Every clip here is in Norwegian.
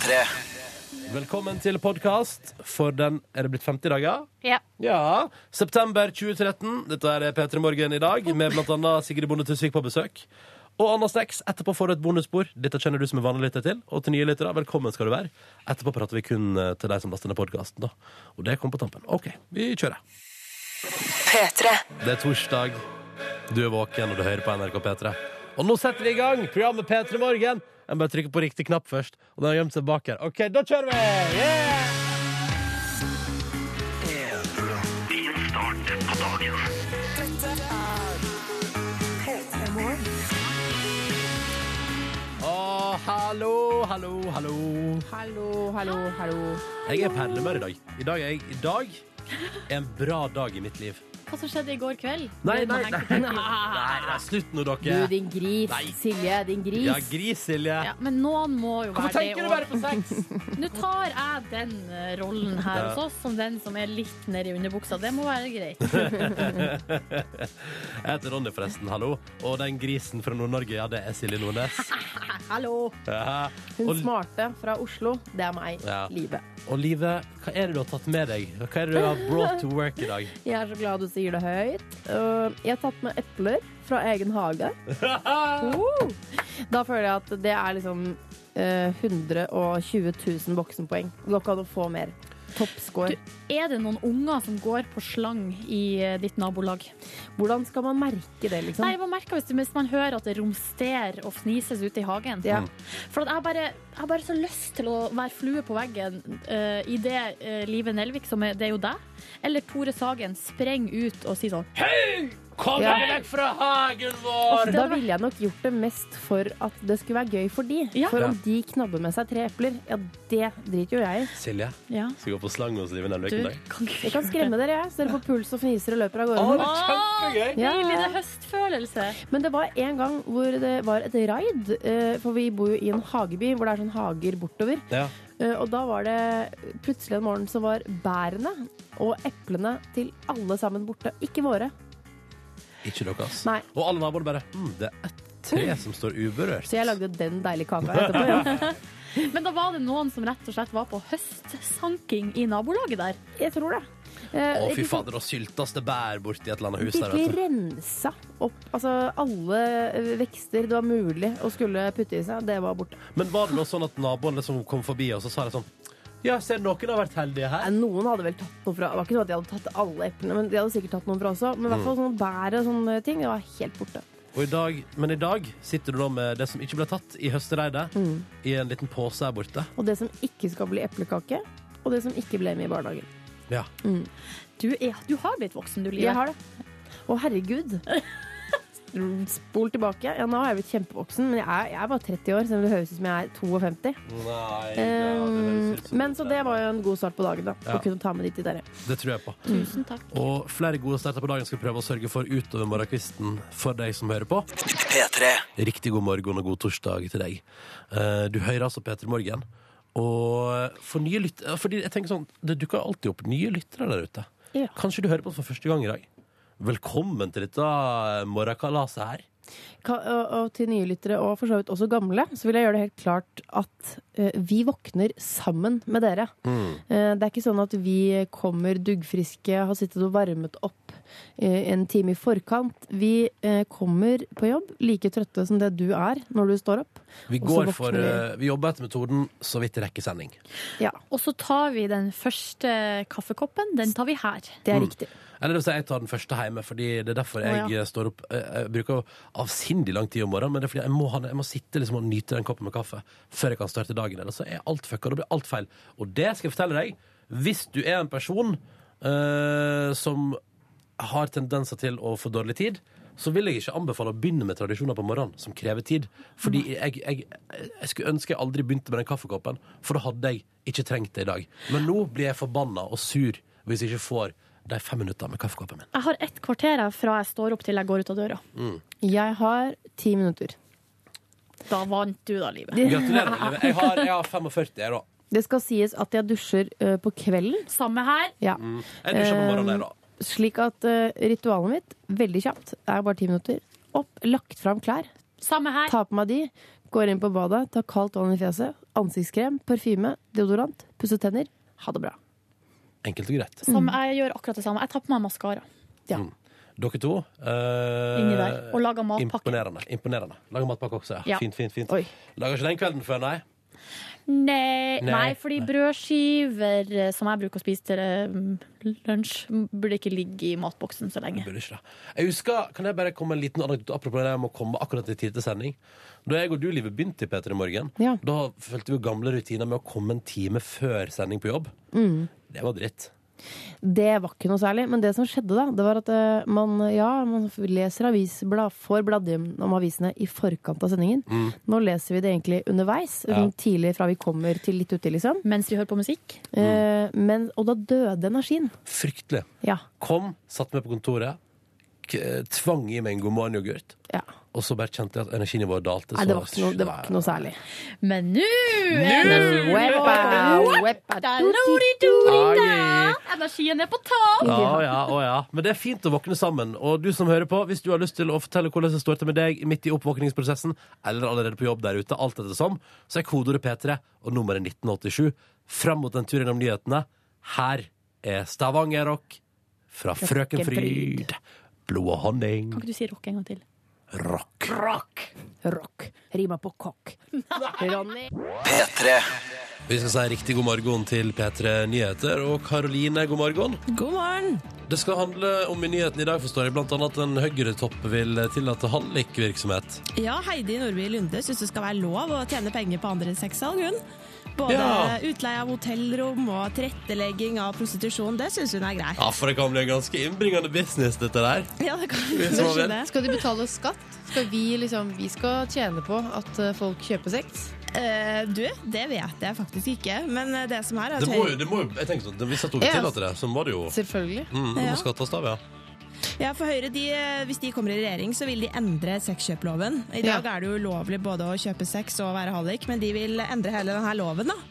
P3. Velkommen til podcast for den, er det blitt 50 dager? Ja. September 2013. Dette er P3 Morgen i dag, med blant annet Sigrid Bonde Tusvik på besøk. Og Anna Steks, etterpå får du et bonusspor. Dette kjenner du som er vanlig lytter til. Og til nye lyttere, velkommen skal du være. Etterpå prater vi kun til deg som laster ned podcasten da. Og det kom på tampen. Ok, vi kjører. P3. Det er torsdag. Du er våken og du hører på NRK P3. Og nå setter vi i gang programmet P3 Morgen. Jeg bare trykker på riktig knapp først. Og den har gjemt seg bak her. Ok, da kjører vi! Yeah! Hallo. Jeg er perlemør i dag. I dag er en bra dag i mitt liv. Hva som skjedde i går kveld? Nei, slutt nå, dere. Du, din gris. Nei. Silje, din gris. Ja, gris, Silje. Ja, men noen må jo Hvorfor være det. tenker du bare på sex? Nå tar jeg den rollen her Ja. hos oss som den som er litt nede i underbuksa. Det må være greit. Jeg heter Ronny forresten, hallo. Og den grisen fra Nord-Norge, ja, det er Silje Nordnes. Hallo. Ja. Hun Og, smarte fra Oslo. Det er meg. Ja. Livet. og Live, hva er det du har tatt med deg? Hva er det du har brought to work i dag? Jeg er så glad du sier det høyt. Jeg har tatt med epler fra egen hage. Da føler jeg at det er liksom 120 000 voksenpoeng. Da kan du få mer. Toppscore. Er det noen unger som går på slang i ditt nabolag? Hvordan skal man merke det, liksom? Nei, man merker hvis man hører at det romster og fnises ute i hagen. Ja. For at jeg har bare så lyst til å være flue på veggen i det Live Nelvik, som det er jo deg, eller Tore Sagen, sprenger ut og sier sånn Hei! Kom Ja. deg vekk fra hagen vår! Da ville jeg nok gjort det mest for at det skulle være gøy for de. Ja. For om de knabber med seg 3 epler, ja, det driter jo jeg i. Silje, Ja. skal vi gå på slang hos Live Nelvik Du, en dag? kan ikke Jeg kan skremme dere, jeg. Så dere får puls og fniser og løper av Å, gårde. det er kjempegøy! Ja. Deilig, det er høstfølelse. Men det var en gang hvor det var et raid, for vi bor jo i en hageby hvor det er sånn hager bortover. Ja. Og da var det plutselig en morgen så var bærene og eplene til alle sammen borte. Ikke våre. Ikke deres. Nei. Og alle naboene bare, det er et tre som står uberørt. Så jeg lagde den deilige kaka etterpå. Ja. Men da var det noen som rett og slett var på høstsanking i nabolaget der. Jeg tror det. Å, fy fader, og syltaste bær borti et eller annet hus der, Virkelig vet du. rensa opp alle vekster det var mulig å skulle putte i seg. Det var borte. Men var det noe sånn at naboen liksom kom forbi, og så sa det sånn, ja, ser noen har vært heldige her? Noen hadde vel tatt noe fra. Det var ikke sånn at de hadde tatt alle eplene, men de hadde sikkert tatt noen fra også. Men i hvert fall sånn bær og sånne ting, det var helt borte. Og i dag sitter du da med det som ikke ble tatt i høstereidet, i en liten pose her borte. Og det som ikke skal bli eplekake, og det som ikke ble med i barnehagen. Ja. Du har blitt voksen, du, Live. Jeg har det. Å, herregud. Spol tilbake. Ja, nå har jeg blitt kjempevoksen, men jeg er bare 30 år, selv om det høres ut som jeg er 52. Nei, Men så det var jo en god start på dagen, da. Ja. Å kunne ta med de til dere. det tror jeg på. Tusen takk. Og flere gode starter på dagen skal vi prøve å sørge for utover morgenkvisten for deg som hører på. P3. Riktig god morgen og god torsdag til deg. Du hører altså P3 Morgen. Og for nye lyttere, fordi jeg tenker sånn, det dukker alltid opp nye lyttere der ute. Ja. Kanskje du hører på oss for første gang i dag. Velkommen til dette morgenkalaset her. Og til nye lyttere, og for så vidt også gamle, så vil jeg gjøre det helt klart at vi våkner sammen med dere. Det er ikke sånn at vi kommer duggfriske, har sittet og varmet opp en time i forkant. Vi kommer på jobb like trøtte som det du er når du står opp. Vi Og så går for, våkner vi jobber etter metoden så vidt rekker sending. Ja, Og så tar vi den første kaffekoppen. Den tar vi her. det er riktig. Eller det vil si, jeg tar den første hjemme, fordi det er derfor Å, jeg står opp. Jeg bruker avsindig lang tid om morgenen, men det er fordi jeg må sitte liksom og nyte den koppen med kaffe før jeg kan starte dagen. Ellers så er alt fucka, og det blir alt feil. Og det skal jeg fortelle deg, hvis du er en person som har tendenser til å få dårlig tid, så vil jeg ikke anbefale å begynne med tradisjoner på morgenen som krever tid. Fordi jeg skulle ønske jeg aldri begynte med den kaffekoppen, for da hadde jeg ikke trengt det i dag. Men nå blir jeg forbanna og sur hvis jeg ikke får de 5 minutter med kaffekoppen min. Jeg har 1 kvarter her fra jeg står opp til jeg går ut av døra. Jeg har 10 minutter. Da vant du da, Live. Gratulerer, Live. Jeg har 45, jeg da. Det skal sies at jeg dusjer på kvelden. Samme her. Ja. Jeg dusjer på morgenen, jeg da. Slik at ritualet mitt, veldig kjapt, det er bare 10 minutter. Opp, lagt fram klær, Samme her. ta på meg de, går inn på badet, tar kaldt vann i fjeset, ansiktskrem, parfyme, deodorant, pusser tenner. Ha det bra. Enkelt og greit. Jeg gjør akkurat det samme. Jeg tar på meg maskara. Ja. Dere to Inni der. Og lager matpakke. Imponerende. Lager matpakke også, ja. Ja. Fint. Oi. Lager ikke den kvelden før, nei? Nei, fordi brødskiver som jeg bruker å spise til lunsj, burde ikke ligge i matboksen så lenge. Burde ikke det. Jeg husker, kan jeg bare komme en liten anekdote apropos det med å komme akkurat i tid til sending? Da jeg og du, Livet, begynte i P3 Morgen, Ja. da følte vi gamle rutiner med å komme en time før sending på jobb. Det var dritt. Det var ikke noe særlig, men det som skjedde da, det var at man leser avisblad, får bladd om avisene i forkant av sendingen. Nå leser vi det egentlig underveis, tidlig fra vi kommer til litt uti, liksom. Mens vi hører på musikk. Og da døde energien. Fryktelig. Ja. Kom, satt meg på kontoret, tvang i meg en god morgen-yoghurt, Ja. og så bare kjente jeg at energinivået dalte. Nei, det var ikke noe særlig. Men nå energien er på topp! Ja. Men det er fint å våkne sammen. Og du som hører på, hvis du har lyst til å fortelle hvordan det står til med deg midt i oppvåkningsprosessen, eller allerede på jobb der ute, alt etter som, så er kodeordet P3 og nummeret 1987. Fram mot en tur gjennom nyhetene. Her er Stavanger-rock fra Frøken Fryd. Blod og honning. Kan ikke du si rock en gang til? Rock. Rimer på kokk. Ronny. P3. Vi skal si riktig god morgen til P3 Nyheter. Og Karoline, god morgen. God morgen. Det skal handle om i nyheten i dag, forstår jeg, blant annet at en Høyre-topp vil tillate hallikvirksomhet. Ja, Heidi Nordby Lunde synes det skal være lov å tjene penger på andre sexsalg, hun. Både utleie av hotellrom og tilrettelegging av prostitusjon, det synes hun er greit. Ja, for det kan bli en ganske innbringende business, dette der. Ja, det kan Hvis man vil. Skal de betale skatt? Vi skal tjene på at folk kjøper sex? Det vet jeg faktisk ikke, men det som er at Det må jo, jeg tenker sånn, hvis at hun vil tillate det, så må det jo Selvfølgelig. det må skattes av, ja. Ja, for Høyre, hvis de kommer i regjering, så vil de endre sexkjøploven. I dag er det jo ulovlig både å kjøpe sex og være hallik, men de vil endre hele denne loven, da.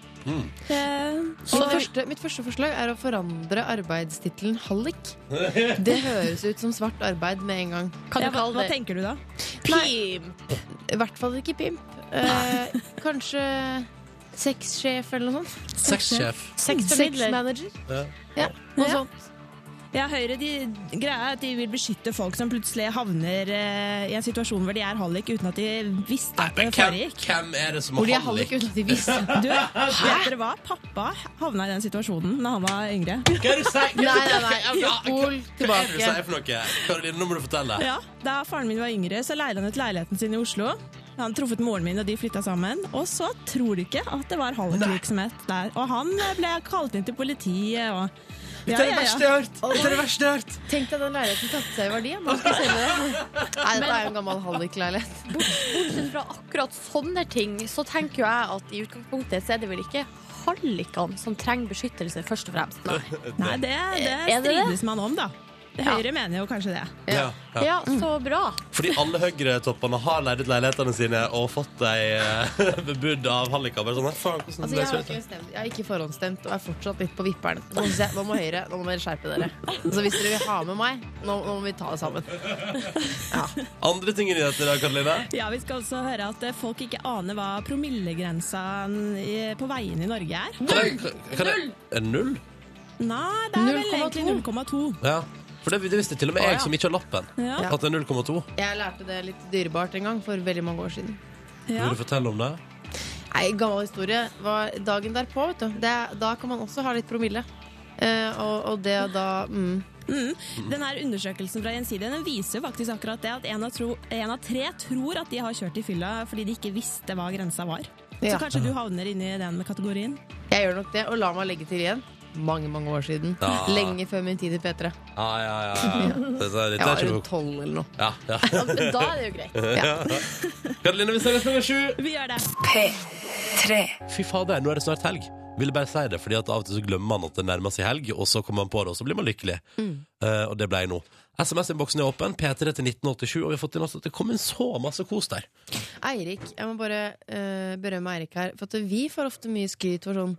Mitt første forslag er å forandre arbeidstittelen hallik. Det høres ut som svart arbeid med en gang. Hva tenker du da? Pimp. I hvert fall ikke pimp. Kanskje sexsjef eller noe sånt. Sexsjef. Sexmanager. Ja, noe sånt. Ja, Høyre, greia er at de vil beskytte folk som plutselig havner i en situasjon hvor de er hallik uten at de visste at det foregikk. Hvem er det som Hvor de er er hallik hallik? uten at de visste. Du, vet dere hva? Pappa havna i den situasjonen da han var yngre. Hva er det du sier? Nei. Spol Hva er det du tilbake. sier for noe? Karoline, nå må du fortelle. Ja, da faren min var yngre, så leide han ut leiligheten sin i Oslo. Han truffet moren min, og de flytta sammen. Og så tror du ikke at det var hallikvirksomhet der. Og han ble kalt inn til politiet og Det er det verste jeg har hørt! Det er det verste jeg har hørt! Tenk deg den leiligheten tatt seg i verdi. Nå skal jeg selge det. Nei, dette er jo en gammel hallikleilighet. Bortsett fra akkurat sånne ting, så tenker jo jeg at i utgangspunktet så er det vel ikke hallikene som trenger beskyttelse, først og fremst. Nei, det Er det det? strides man om, da. Høyre mener jo kanskje det. Ja, så bra. Fordi alle Høyre-toppene har leid ut leilighetene sine og fått deg bebudd av halliker. Bare sånn, faen, hvordan Altså, jeg har ikke forhåndsstemt og er fortsatt litt på vipperen. Nå må Høyre, nå må dere skjerpe dere. Så hvis dere vil ha med meg, nå må vi ta det sammen. Ja. Andre ting i nyheter da, Karoline? Ja, vi skal også høre at folk ikke aner hva promillegrensa på veiene i Norge er. Null! En null? Nei, det er vel egentlig 0,2. Ja. For det visste til og med jeg som ikke har lappen. Ja. At det er 0,2. Jeg lærte det litt dyrebart en gang for veldig mange år siden. Ja. Vil du fortelle om det? Nei, gammel historie var dagen derpå, vet du. Da kan man også ha litt promille. Og det da Den her undersøkelsen fra Gjensidige, den viser jo faktisk akkurat det at en av 3 tror at de har kjørt i fylla fordi de ikke visste hva grensa var. Så Ja. kanskje du havner inne i den kategorien. Jeg gjør nok det, og la meg legge til igjen. Mange år siden. Ja. Lenge før min tid i P3. Ja. Dette er Jeg var ikke rundt 12 eller noe. Ja. Ja, men da er det jo greit. Karoline, vi ser klokken 7. Vi gjør det. P3. Fy fader, nå er det snart helg. Ville bare si det, fordi at av og til så glemmer man at det nærmer seg helg, og så kommer man på det, og så blir man lykkelig. Og det ble jeg nå. SMS-innboksen er åpen, P3 til 1987, og vi har fått inn også at det kom inn så masse kos der. Eirik, jeg må bare berømme Eirik her. For at vi får ofte mye skryt for sånn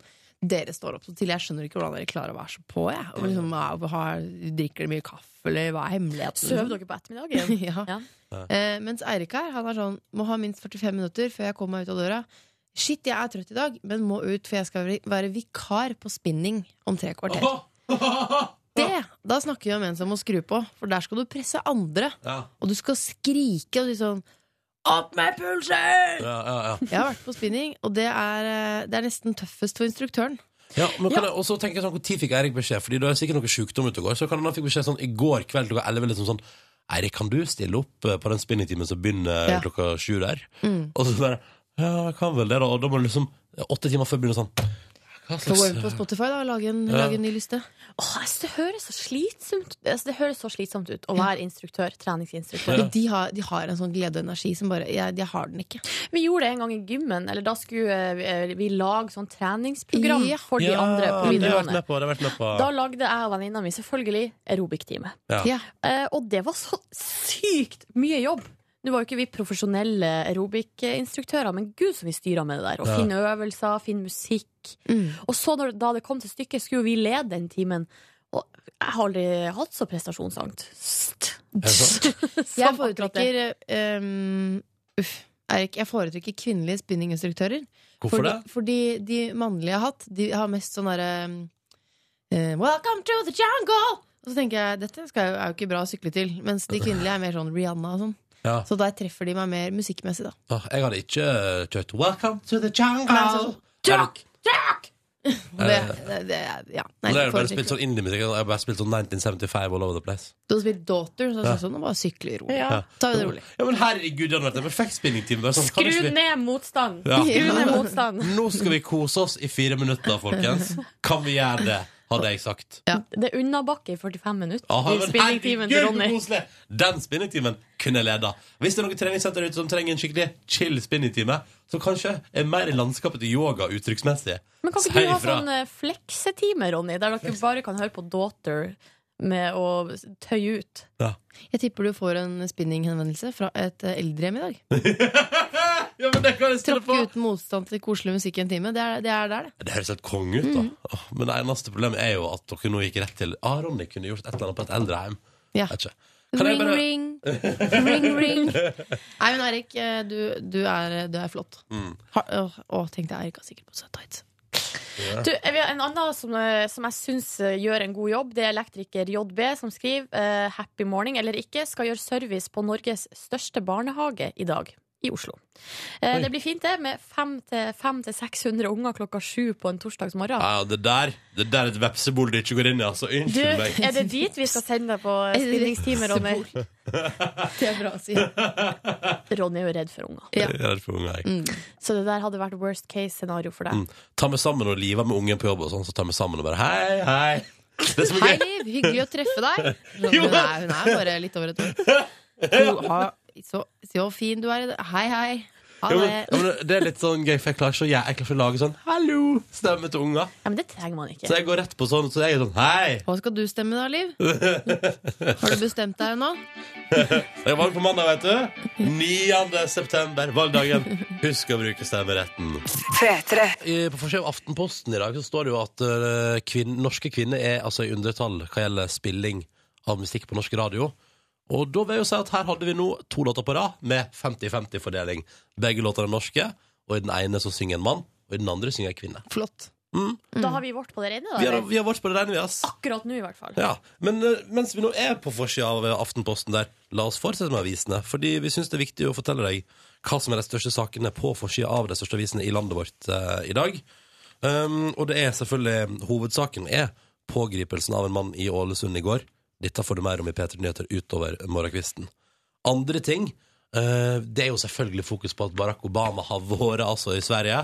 dere står opp så tidlig. Jeg skjønner ikke hvordan dere klarer å være så på. Og liksom, drikker dere mye kaffe, eller hva hemmeligheten? Sover dere på ettermiddagen? Ja. Mens Eirik her, han sånn, må ha minst 45 minutter før jeg kommer meg ut av døra. Shit, jeg trøtt i dag, men må ut, for jeg skal være vikar på spinning om 3 kvarter. Da snakker vi om en som må skru på, for der skal du presse andre. Og du skal skrike og si sånn opp med pulsen! Jeg har vært på spinning, og det er nesten tøffest for instruktøren. Ja, men kan jeg også tenke sånn, hvor tid fikk Eirik beskjed? Fordi det er sikkert noe sykdom ute og går, så kan han fikk beskjed sånn, i går kveld klokka 11 liksom sånn, Eirik, kan du stille opp på den spinningtimen som begynner klokka 7 der? Og så bare, ja, jeg kan vel det da, og da må du liksom 8 timer før begynner sånn. Så gå inn på Spotify da, og lage en ny liste. Det høres så slitsomt ut å være instruktør, treningsinstruktør. De har en sånn glede og energi som bare, de har den ikke. Vi gjorde det en gang i gymmen, eller da skulle vi lage sånn treningsprogram for de andre på videregående. Da lagde jeg og venninna mi selvfølgelig aerobic-time. Og det var så sykt mye jobb. Nå var jo ikke vi profesjonelle aerobic-instruktører, men gud som vi styrer med det der. Og finne øvelser, finne musikk. Og så da det kom til stykket, skulle vi lede den timen. Og jeg har aldri hatt så prestasjonsangst. Jeg foretrekker Erik, jeg foretrekker kvinnelige spinninginstruktører. Hvorfor det? Fordi de mannlige jeg har hatt, de har mest sånn derre Welcome to the jungle! Og så tenker jeg, dette er jo ikke bra å sykle til. Mens de kvinnelige er mer sånn Rihanna og sånn. Så der treffer de meg mer musikkmessig da. Jeg hadde ikke kjørt Welcome to the jungle. Jack! Nå har jeg bare spilt sånn indie-musikk. Jeg har bare spilt sånn 1975 all over the place. Du har spilt Daughter, så er det sånn, bare sykle rolig. Ta det rolig. Ja, men herregud, det hadde vært en perfekt spinningtime. Sånn, Skru ned motstand. Nå skal vi kose oss i 4 minutter, folkens. Kan vi gjøre det? Hadde jeg sagt. Det er unnabakke i 45 minutter. I spinningtimen til Ronny. Den spinningtimen kunne jeg leda. Hvis det er noen treningssenter ute som trenger en skikkelig chill spinningtime, så kanskje er mer i landskapet til yoga uttrykksmessig. Men kan ikke du ha sånn fleksetime, Ronny, der dere bare kan høre på Daughter med å tøye ut? Jeg tipper du får en spinning-henvendelse fra et eldrehjem i dag. Ja, men det kan jeg stille på. Tråkke uten motstand til koselig musikk i en time. Det er der. Det høres helt konge ut da. Men det eneste problemet er jo at dere nå gikk rett til Ronny kunne gjort et eller annet på et eldrehjem. Ring. Nei, men Erik, du er flott. Tenkte Erik har sikkert på seg tights. En annen som jeg synes gjør en god jobb, det er elektriker JB som skriver Happy morning eller ikke, skal gjøre service på Norges største barnehage i dag i Oslo. Det blir fint det, med 500-600 unger klokka 7 på en torsdagsmorgen. Det der er et vepsebol det ikke går inn i, altså. Unnskyld meg. Er det dit vi skal sende deg på spinningstime, Ronny? Det er bra å si. Ronny er jo redd for unger. Jeg er redd for unger, jeg. Så det der hadde vært worst case scenario for deg. Ta meg sammen og live med ungen på jobb og sånn, så ta meg sammen og bare hei. Hei Liv, hyggelig å treffe deg. Hun er bare litt over et år. Så fin du er. Hei. Det er litt sånn gøy, for jeg klarer ikke å lage sånn hallo stemme til unger. Ja, men det trenger man ikke. Så jeg går rett på sånn, så jeg er sånn hei. Hva skal du stemme da, Liv? Har du bestemt deg nå? Jeg valg på mandag, vet du. 9. september, valgdagen. Husk å bruke stemmeretten. På forsiden av Aftenposten i dag så står det jo at norske kvinner er altså i undertall hva gjelder spilling av musikk på norsk radio. Og da vil jeg jo si at her hadde vi nå 2 låter på rad med 50-50 fordeling. Begge låter er norske, og i den ene så synger en mann, og i den andre synger en kvinne. Flott. Da har vi vårt på det rene da? Vi har vårt på det rene, akkurat nå i hvert fall. Ja, men mens vi nå er på forsiden av Aftenposten der, la oss fortsette med avisene, fordi vi synes det er viktig å fortelle deg hva som er de største sakene på forsiden av de største avisene i landet vårt i dag. Og det er selvfølgelig, hovedsaken er pågripelsen av en mann i Ålesund i går. Dette får du mer om i P3 Nyheter utover morgenkvisten. Andre ting, det er jo selvfølgelig fokus på at Barack Obama har vært altså i Sverige.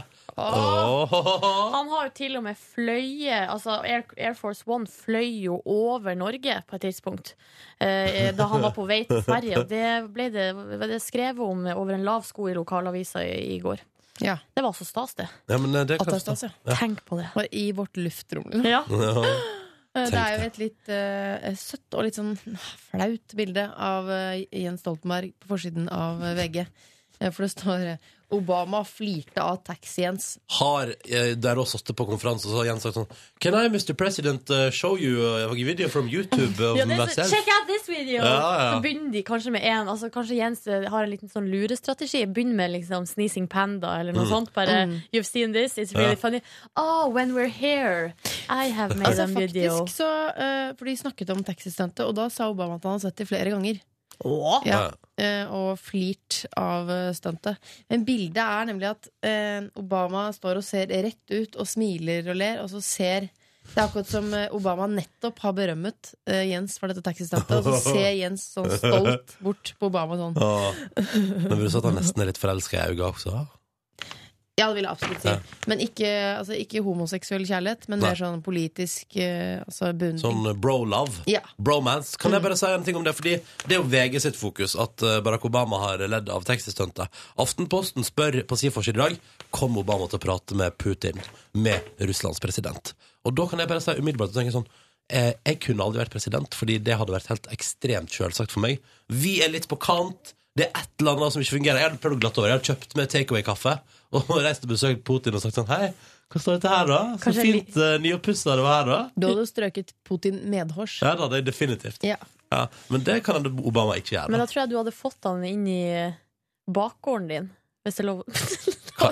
Han har jo til og med fløyet, altså Air Force One fløy jo over Norge på et tidspunkt da han var på vei til Sverige, og det ble det skrevet om over en lav sko i lokalavisa i går. Ja. Det var så stas det. Ja, men det er stas, ja. Tenk på det. Og i vårt luftrom. Ja. Det er jo et litt søtt og litt sånn flaut bilde av Jens Stoltenberg på forsiden av VG. For det står Obama flirte av taxi-Jens. Har der også stått på konferanse og så har Jens sagt sånn Can I, Mr. President, show you a video from YouTube of myself? Check out this video! Så begynner de kanskje med en altså, kanskje Jens har en liten sånn lurestrategi. Begynner med liksom Sneezing Panda eller noe sånt. Bare, you've seen this, it's really funny. Oh, when we're here, I have made a video. Faktisk så, for de snakket om taxistuntet, og da sa Obama at han hadde sett det flere ganger. Og flirt av stuntet. Men bildet er nemlig at Obama står og ser rett ut og smiler og ler, og så ser det er akkurat som Obama nettopp har berømmet Jens for dette taxistuntet, og så ser Jens sånn stolt bort på Obama sånn. Men vil du si at han nesten litt forelsket i øynene også? Ja, det vil jeg absolutt si. Men ikke homoseksuell kjærlighet, men mer sånn politisk beundring. Sånn bro-love. Bromance. Kan jeg bare si en ting om det? Fordi det er jo VG sitt fokus at Barack Obama har ledd av taxistuntet. Aftenposten spør på sin forside i dag kom Obama til å prate med Putin, med Russlands president. Og da kan jeg bare si umiddelbart og tenke sånn jeg kunne aldri vært president, fordi det hadde vært helt ekstremt selvsagt for meg. Vi er litt på kant. Det er et eller annet som ikke fungerer. Jeg hadde prøvd glatt over. Jeg hadde kjøpt med takeaway-kaffe og reist og besøkt Putin og sagt sånn hei, hva står dette her da? Så fint nyoppusset det var her da. Du hadde strøket Putin medhårs. Ja da, det er definitivt. Ja, men det kan Obama ikke gjøre. Men da tror jeg du hadde fått han inn i bakgården din, hvis det er lov. Hva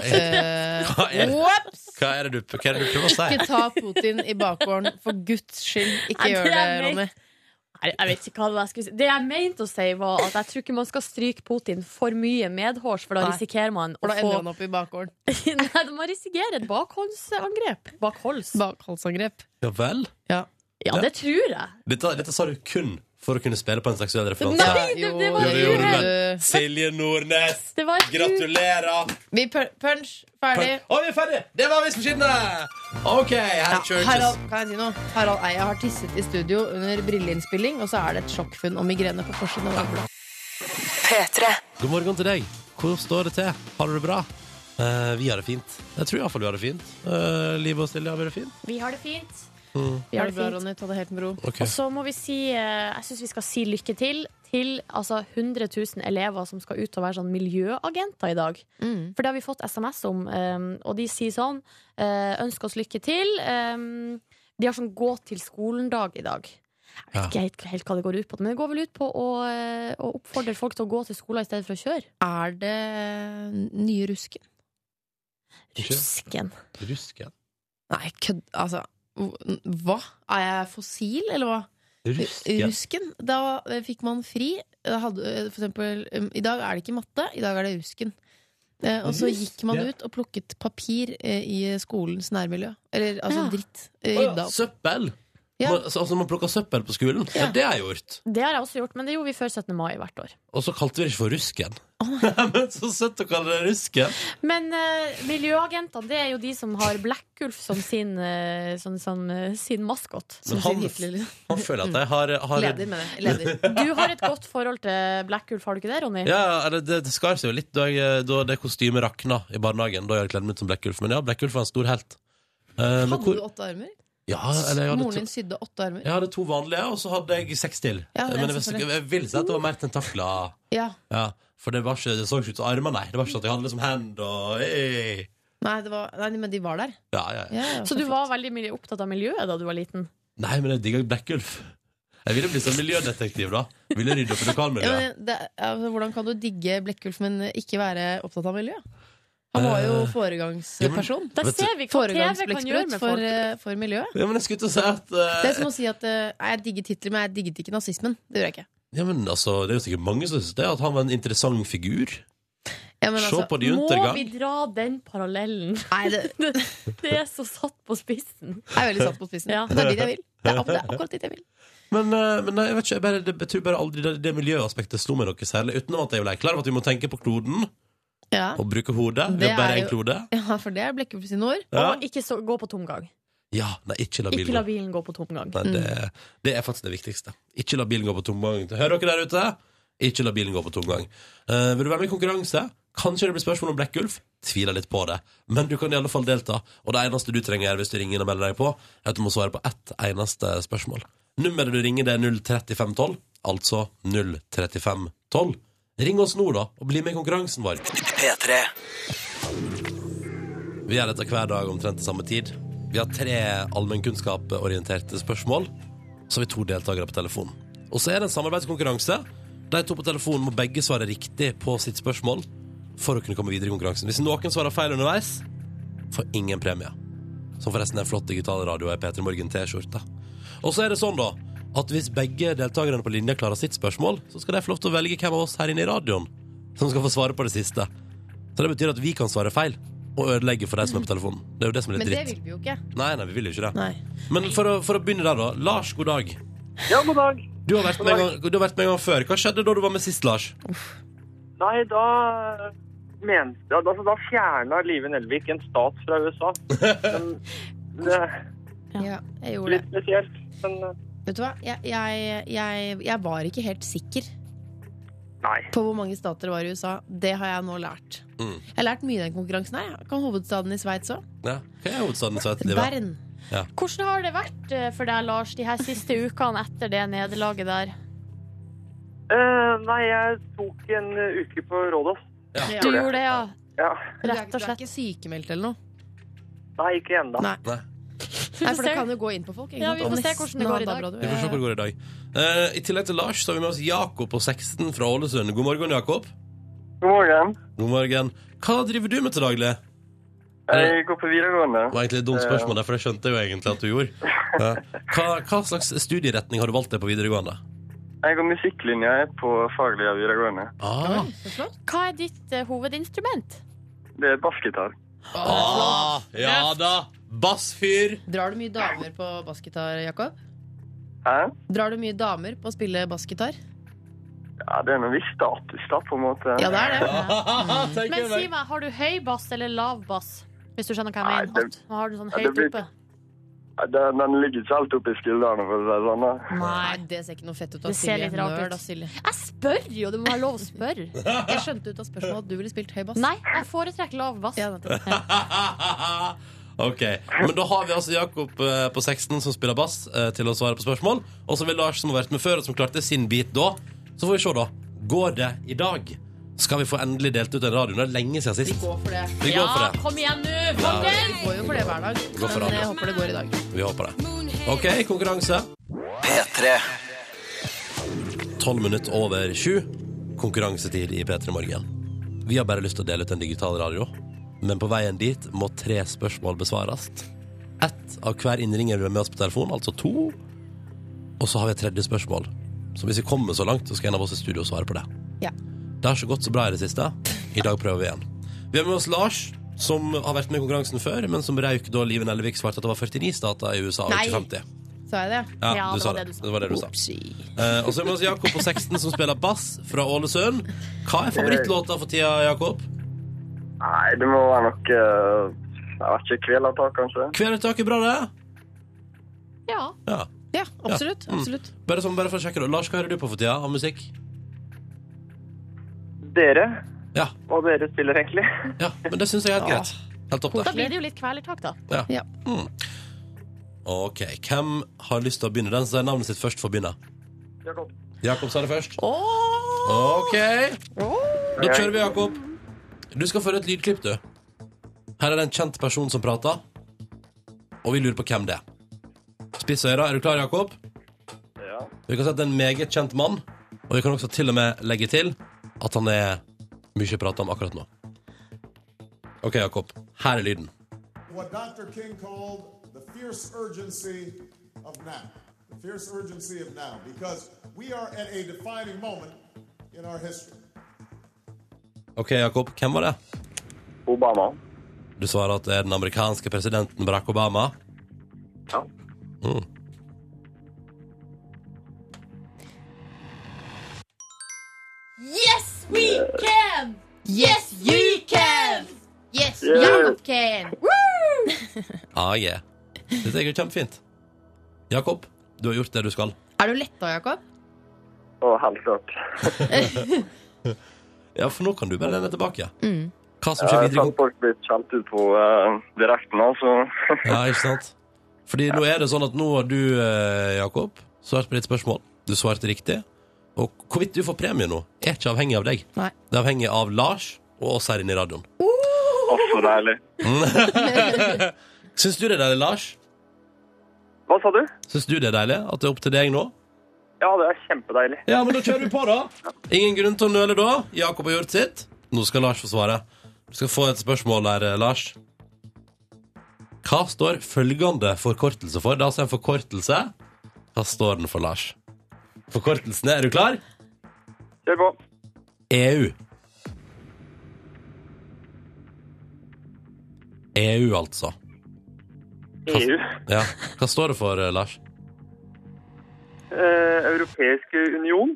er det du prøver å si? Ikke ta Putin i bakgården, for Guds skyld. Ikke gjør det, Ronny. Jeg vet ikke hva jeg skulle si. Det jeg mente å si var at jeg tror ikke man skal stryke Putin for mye medhårs, for da risikerer man å få... For da ender han opp i bakgården. Nei, man risikerer et bakholdsangrep. Bakholdsangrep. Ja vel? Ja, det tror jeg. Dette sa du kun for å kunne spille på en seksuell referanse. Nei, det var jo Silje Nordnes. Gratulerer. Vi punch. Ferdig. Vi er ferdig. Det var vismaskinen. Ok, Harald, kan jeg si noe? Harald Eia har tisset i studio under brilleinnspilling, og så er det et sjokkfunn om migrene på forsiden av Dagbladet. P3. God morgen til deg. Hvor står det til? Har du det bra? Vi har det fint. Jeg tror i hvert fall vi har det fint. Liv og Silje, har vi det fint? Vi har det fint. Vi har det bra, Ronny. Ta det helt med ro. Okay. Og så må vi si jeg synes vi skal si lykke til altså 100 000 elever som skal ut og være sånn miljøagenter i dag. For det har vi fått SMS om, og de sier sånn ønsker oss lykke til. De har sånn gå til skolen-dag i dag. Jeg vet ikke helt hva det går ut på, men det går vel ut på å oppfordre folk til å gå til skolen i stedet for å kjøre. Er det nye rusken? Rusken? Nei, kødd, altså hva? Er jeg fossil, eller hva? Rusken. Da fikk man fri. For eksempel, i dag er det ikke matte, i dag er det rusken. Og så gikk man ut og plukket papir i skolens nærmiljø. Eller altså dritt. Søppel! Altså man plukker søppel på skolen. Det har jeg gjort. Det har jeg også gjort, men det gjorde vi før 17. mai hvert år. Og så kalte vi det ikke for rusken. Men så søtt å kalle det rusken. Men miljøagenter, det er jo de som har Blekkulf som sin maskot. Men han føler at jeg har Leder. Du har et godt forhold til Blekkulf, har du ikke det, Ronny? Ja, det skar seg jo litt da det kostymet rakna i barnehagen. Da jeg kledd meg ut som Blekkulf. Men ja, Blekkulf var en stor helt. Hadde du 8 armer? Ja, eller moren din sydde 8 armer. Jeg hadde 2 vanlige, og så hadde jeg 6 til. Men jeg vil si at det var mer tentakler. Ja, for det så ikke ut som armer, nei. Det var ikke sånn at jeg hadde liksom hand og Nei, men de var der. Ja. Så du var veldig opptatt av miljøet da du var liten? Nei, men jeg digget Blekkulf. Jeg ville bli sånn miljødetektiv da. Jeg ville rydde opp i lokalmiljøet. Hvordan kan du digge Blekkulf, men ikke være opptatt av miljøet? Han var jo foregangsperson. Da ser vi hva TV kan gjøre med folk for miljøet. Ja, men jeg skulle til å si at det er som å si at jeg digget Hitler, men jeg digget ikke nazismen. Det gjør jeg ikke. Ja, men altså, det er jo sikkert mange som synes det, at han var en interessant figur. Ja, men Se på de undergang. Må vi dra den parallellen? Nei, det er så satt på spissen. Jeg er veldig satt på spissen. Det er dit jeg vil. Det er akkurat dit jeg vil. Men nei, jeg vet ikke, jeg tror bare aldri det miljøaspektet slo meg noe særlig, utenom at jeg er klar over at vi må tenke på kloden. Ja. Og bruke hodet. Vi har bare en klode. Ja, for det er Blekkulf sine ord. Og ikke gå på tomgang. Ja, nei, ikke la bilen gå på tomgang. Nei, det er faktisk det viktigste. Ikke la bilen gå på tomgang. Hører dere der ute? Ikke la bilen gå på tomgang. Vil du være med i konkurranse? Kanskje det blir spørsmål om Blekkulf? Tviler litt på det. Men du kan i alle fall delta. Og det eneste du trenger hvis du ringer og melder deg på, er at du må svare på ett eneste spørsmål. Nummeret du ringer, det er 03512. Altså 03512. Ring oss nå da, og bli med i konkurransen vår. P3. Vi gjør dette hver dag omtrent til samme tid. Vi har 3 allmennkunnskap-orienterte spørsmål. Så har vi 2 deltakere på telefonen. Og så er det en samarbeidskonkurranse. De 2 på telefonen må begge svare riktig på sitt spørsmål for å kunne komme videre i konkurransen. Hvis noen svarer feil underveis, får ingen premie. Som forresten er en flott digital radio og Peter Morgen T-skjorte. Og så er det sånn da, at hvis begge deltakerne på linja klarer sitt spørsmål, så skal de få lov til å velge hvem av oss her inne i radioen som skal få svare på det siste. Så det betyr at vi kan svare feil og ødelegge for de som er på telefonen. Det er jo det som er litt dritt. Men det vil vi jo ikke. Nei, vi vil jo ikke det. Nei. Men for å begynne der da, Lars, god dag. Ja, god dag. Du har vært med en gang før. Hva skjedde da du var med sist, Lars? Nei, da fjernet Live Nelvik en stat fra USA. Jeg gjorde litt spesielt, men... Vet du hva? Jeg var ikke helt sikker på hvor mange stater det var i USA. Det har jeg nå lært. Jeg har lært mye i den konkurransen her. Kan hovedstaden i Sveits også? Ja, hva er hovedstaden i Sveits? Bern. Ja. Hvordan har det vært for deg, Lars, de her siste ukene etter det nederlaget der? Nei, jeg tok en uke på Rådås. Ja. Du gjorde det, ja? Ja. Rett og slett. Du er ikke sykemeldt eller noe? Nei, ikke enda. Nei, for det kan jo gå inn på folk. Ja, vi får se hvordan det går i dag. Vi får se hvordan det går i dag. I tillegg til Lars så har vi med oss Jakob på 16 fra Ålesund. God morgen, Jakob. God morgen. God morgen. Hva driver du med til daglig? Jeg går på videregående. Det var egentlig et dumt spørsmål, for det skjønte jeg jo egentlig at du gjorde. Ja. Hva slags studieretning har du valgt deg på videregående? Jeg går musikklinja på faglig av videregående. Hva er ditt hovedinstrument? Det er bassgitar. Ja da! Bassfyr! Drar du mye damer på bassgitar, Jakob? Hæ? Drar du mye damer på å spille bassgitar? Ja, det er noe viss status da, på en måte. Ja, det er det. Men si meg, har du høy bass eller lav bass? Hvis du skjønner hva jeg mener. Har du sånn høyt oppe? Den ligger ikke alt oppe i skuldrene, for å si sånn. Nei, det ser ikke noe fett ut av Det ser litt rart ut. Jeg spør jo, det må være lov å spørre. Jeg skjønte ut av spørsmålet at du ville spilt høy bass. Nei, jeg foretrekker lav bass. Ja, Ok, men da har vi altså Jakob på 16 som spiller bass til å svare på spørsmål. Og så vil Lars som har vært med før og som klarte sin bit da. Så får vi se da, går det i dag? Skal vi få endelig delt ut en radio? Det er lenge siden sist. Vi går for det. Vi går for det. Kom igjen nå, Vi går jo for det hver dag. Men jeg håper det går i dag. Vi håper det. Ok, konkurranse. P3. 12 minutter over 7. Konkurransetid i P3 Morgen. Vi har bare lyst til å dele ut en digital radio. Men på veien dit må 3 spørsmål besvares. 1 av hver innringer du er med oss på telefon, altså 2. Og så har vi et 3. spørsmål. Så hvis vi kommer så langt, så skal en av oss i studio svare på det. Ja. Det har ikke gått så bra i det siste. I dag prøver vi igjen. Vi har med oss Lars, som har vært med i konkurransen før, men som røyk da Live Nelvik svarte at det var 49 stater i USA, og ikke 50. Sa jeg det? Ja, du sa det. Det var det du sa. Og så er vi med oss Jakob på 16, som spiller bass fra Ålesund. Hva er favorittlåta for tida, Jakob? Nei, det må være nok jeg vet ikke, Kvelertak kanskje. Kvelertak er bra, det? Ja, absolutt, absolutt. Bare for å sjekke det. Lars, hva er du på for tida av musikk? Dere? Ja. Og dere spiller egentlig. Ja, men det synes jeg er helt greit. Helt topp det. Da blir det jo litt Kvelertak da. Ja. Ok, hvem har lyst til å begynne? Den som sier navnet sitt først får begynne. Jakob sa det først. Ok. Da kjører vi, Jakob. Du skal få et lydklipp, du. Her er det en kjent person som prater, og vi lurer på hvem det er. Spiss øyra, er du klar, Jakob? Ja. Vi kan si at det er en meget kjent mann, og vi kan også til og med legge til at han er mye pratet om akkurat nå. Ok, Jakob, her er lyden. What Dr. King called the fierce urgency of now. The fierce urgency of now, because we are at a defining moment in our history. Ok, Jakob, hvem var det? Obama. Du svarer at det er den amerikanske presidenten Barack Obama. Ja. Yes, we can! Yes, you can! Yes, Jakob can! Yeah. Dette er jo kjempefint. Jakob, du har gjort det du skal. Er du letta, Jakob? Helt klart. Ja, for nå kan du bare lene tilbake. Hva som skjer videre? Jeg har folk blitt kjent ut på direkten, altså. Ja, ikke sant? Fordi nå er det sånn at nå har du, Jakob, svart på ditt spørsmål. Du svarte riktig. Og hvorvidt du får premie nå er ikke avhengig av deg. Nei. Det er avhengig av Lars og oss her inne i radioen. Så deilig. Syns du det er deilig, Lars? Hva sa du? Syns du det er deilig at det er opp til deg nå? Ja, det er kjempedeilig. Ja, men da kjører vi på da. Ingen grunn til å nøle da. Jakob har gjort sitt. Nå skal Lars få svare. Du skal få et spørsmål der, Lars. Hva står følgende forkortelse for? Det er altså en forkortelse. Hva står den for, Lars? Forkortelsene, er du klar? Kjør på. EU. EU, altså. EU. Ja. Hva står det for, Lars? Europeisk union.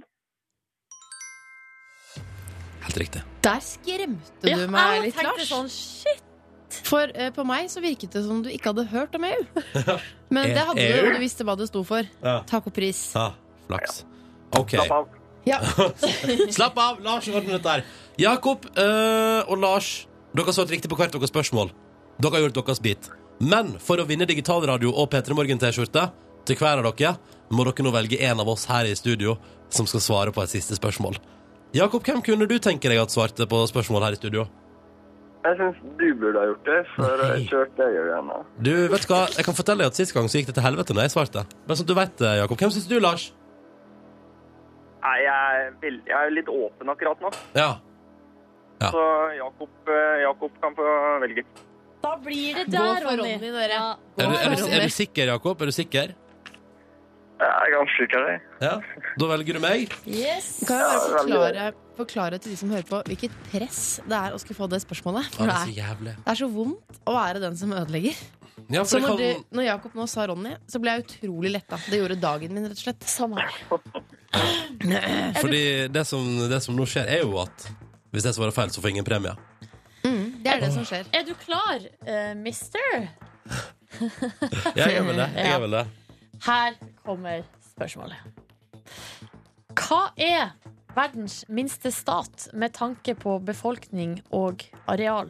Helt riktig. Der skremte du meg litt, Lars. Sånn, shit. For på meg så virket det som du ikke hadde hørt om EU. Men det hadde du, og du visste hva det sto for. Ja. Tacopris. Ja, flaks. Ok. Slapp av. Ja. Slapp av, Lars ordner dette her. Jakob og Lars, dere har svart riktig på hvert deres spørsmål. Dere har gjort deres bit. Men for å vinne digitalradio og P3 Morgen T-skjorte til hver av dere, må dere nå velge en av oss her i studio som skal svare på et siste spørsmål. Jakob, hvem kunne du tenke deg at svarte på spørsmål her i studio? Jeg synes du burde ha gjort det, for jeg kjørte jeg gjør det. Du, vet du hva? Jeg kan fortelle deg at sist gang så gikk det til helvete når jeg svarte. Men sånn du vet, Jakob. Hvem synes du, Lars? Nei, jeg er litt åpen akkurat nå. Ja. Så Jakob kan få velge. Da blir det Gå der, for Ronny, dere. Ja. Er du sikker, Jakob? Er du sikker? Jeg er ganske sikker det. Ja. Da velger du meg. Yes. Kan jeg bare forklare til de som hører på hvilket press det er å skulle få det spørsmålet. For det er så jævlig. det er så vondt å være den som ødelegger. Ja, Så når Jakob nå sa Ronny, så ble jeg utrolig letta. Det gjorde dagen min, rett og slett. Samme her. Fordi det som nå skjer er jo at hvis jeg svarer feil, så får jeg ingen premie. Det er det som skjer. Er du klar, mister? Jeg er vel det. Her kommer spørsmålet. Hva er verdens minste stat med tanke på befolkning og areal?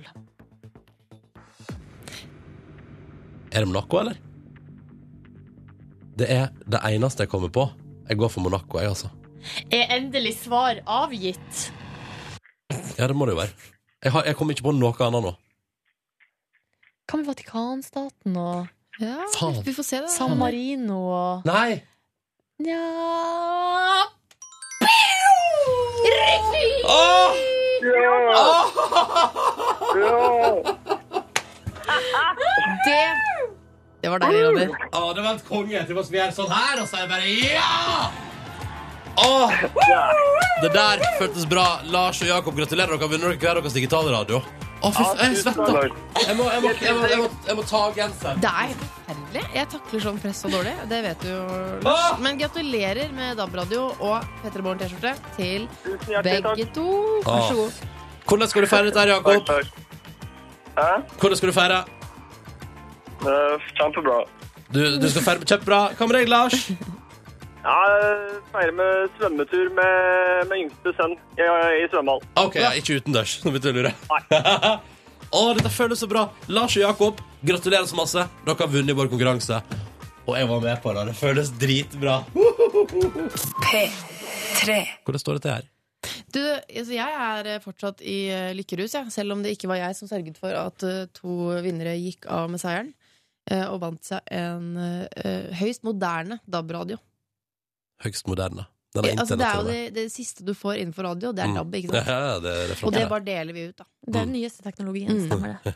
Er det Monaco, eller? Det er det eneste jeg kommer på. Jeg går for Monaco, jeg, altså. Er endelig svar avgitt? Ja, det må det jo være. Jeg kommer ikke på noe annet nå. Hva med Vatikanstaten og Ja, Faen. vi får se det. San Marino og Nei! Nja. Åh! Det var deilig, Ronny. Åh, det var et konge. Det var vi er sånn her, og så er jeg bare ja! Åh! Det der føltes bra. Lars og Jakob, gratulerer dere. Vinner dere hver deres digitalradio. Åh, fy faen, jeg svetter. Jeg må ta genseren. Det er helt forferdelig. Jeg takler sånn press så dårlig. Det vet du jo, Lars. Men gratulerer med DAB-radio og P3 Morgen T-skjorte til begge to. Vær så god. Hvordan skal du feire dette her, Jakob? Hæ? Hvordan skal du feire? Kjempebra. Du skal feire kjempebra. Hva med deg, Lars? Ja, jeg feirer med svømmetur med yngste sønn i svømmehall. Ok, ja, ikke utendørs. Nå begynte jeg å lure. Åh, dette føles så bra. Lars og Jakob, gratulerer så masse. Dere har vunnet i vår konkurranse. Og jeg var med på det. Det føles dritbra. P3. Hvordan står det til her? Du, altså jeg er fortsatt i lykkerus, ja. Selv om det ikke var jeg som sørget for at to vinnere gikk av med seieren. Og vant seg en høyst moderne DAB-radio. Høyst moderne. Det er jo det siste du får innenfor radio. Det er DAB, ikke sant? Ja, det og det bare deler vi ut, da. Det er den nyeste teknologien, stemmer det?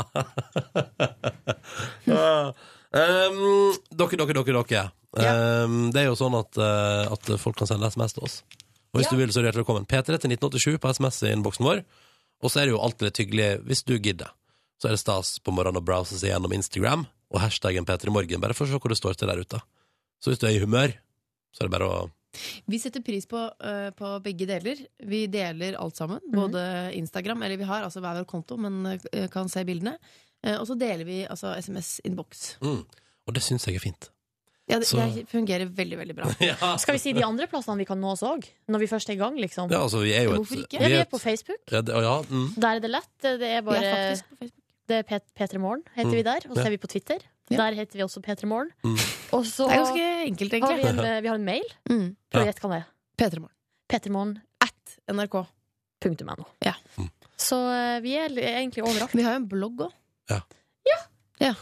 Dere. Det er jo sånn at folk kan sende SMS til oss. Og hvis du vil, så er du hjertelig velkommen. P3 til 1987 på SMS i innboksen vår. Og så er det jo alltid litt hyggelig hvis du gidder. Så er det stas på morgenen å browse seg gjennom Instagram og hashtaggen P3morgen, bare for å se hvor det står til der ute. Så hvis du er i humør, så er det bare å Vi setter pris på begge deler. Vi deler alt sammen, både Instagram, eller vi har altså hver vår konto, men kan se bildene. Og så deler vi altså SMS-innboks. Og det synes jeg er fint. Ja, det fungerer veldig, veldig bra. Ja. Skal vi si de andre plassene vi kan nå oss òg? Når vi først er i gang, liksom? Ja, altså, vi er jo Hvorfor ikke? Vi er på Facebook. Ja, Der er det lett. Det er bare Vi er faktisk på Facebook. Det er P3 Morgen, heter vi der. Og så er vi på Twitter. Der heter vi også P3 Morgen. Og så det er ganske enkelt, egentlig. har vi har en mail. Prøv å gjette hva det er. P3morgen. petremorgen@nrk.no. Ja. Så vi er egentlig overalt. Vi har jo en blogg også. Ja.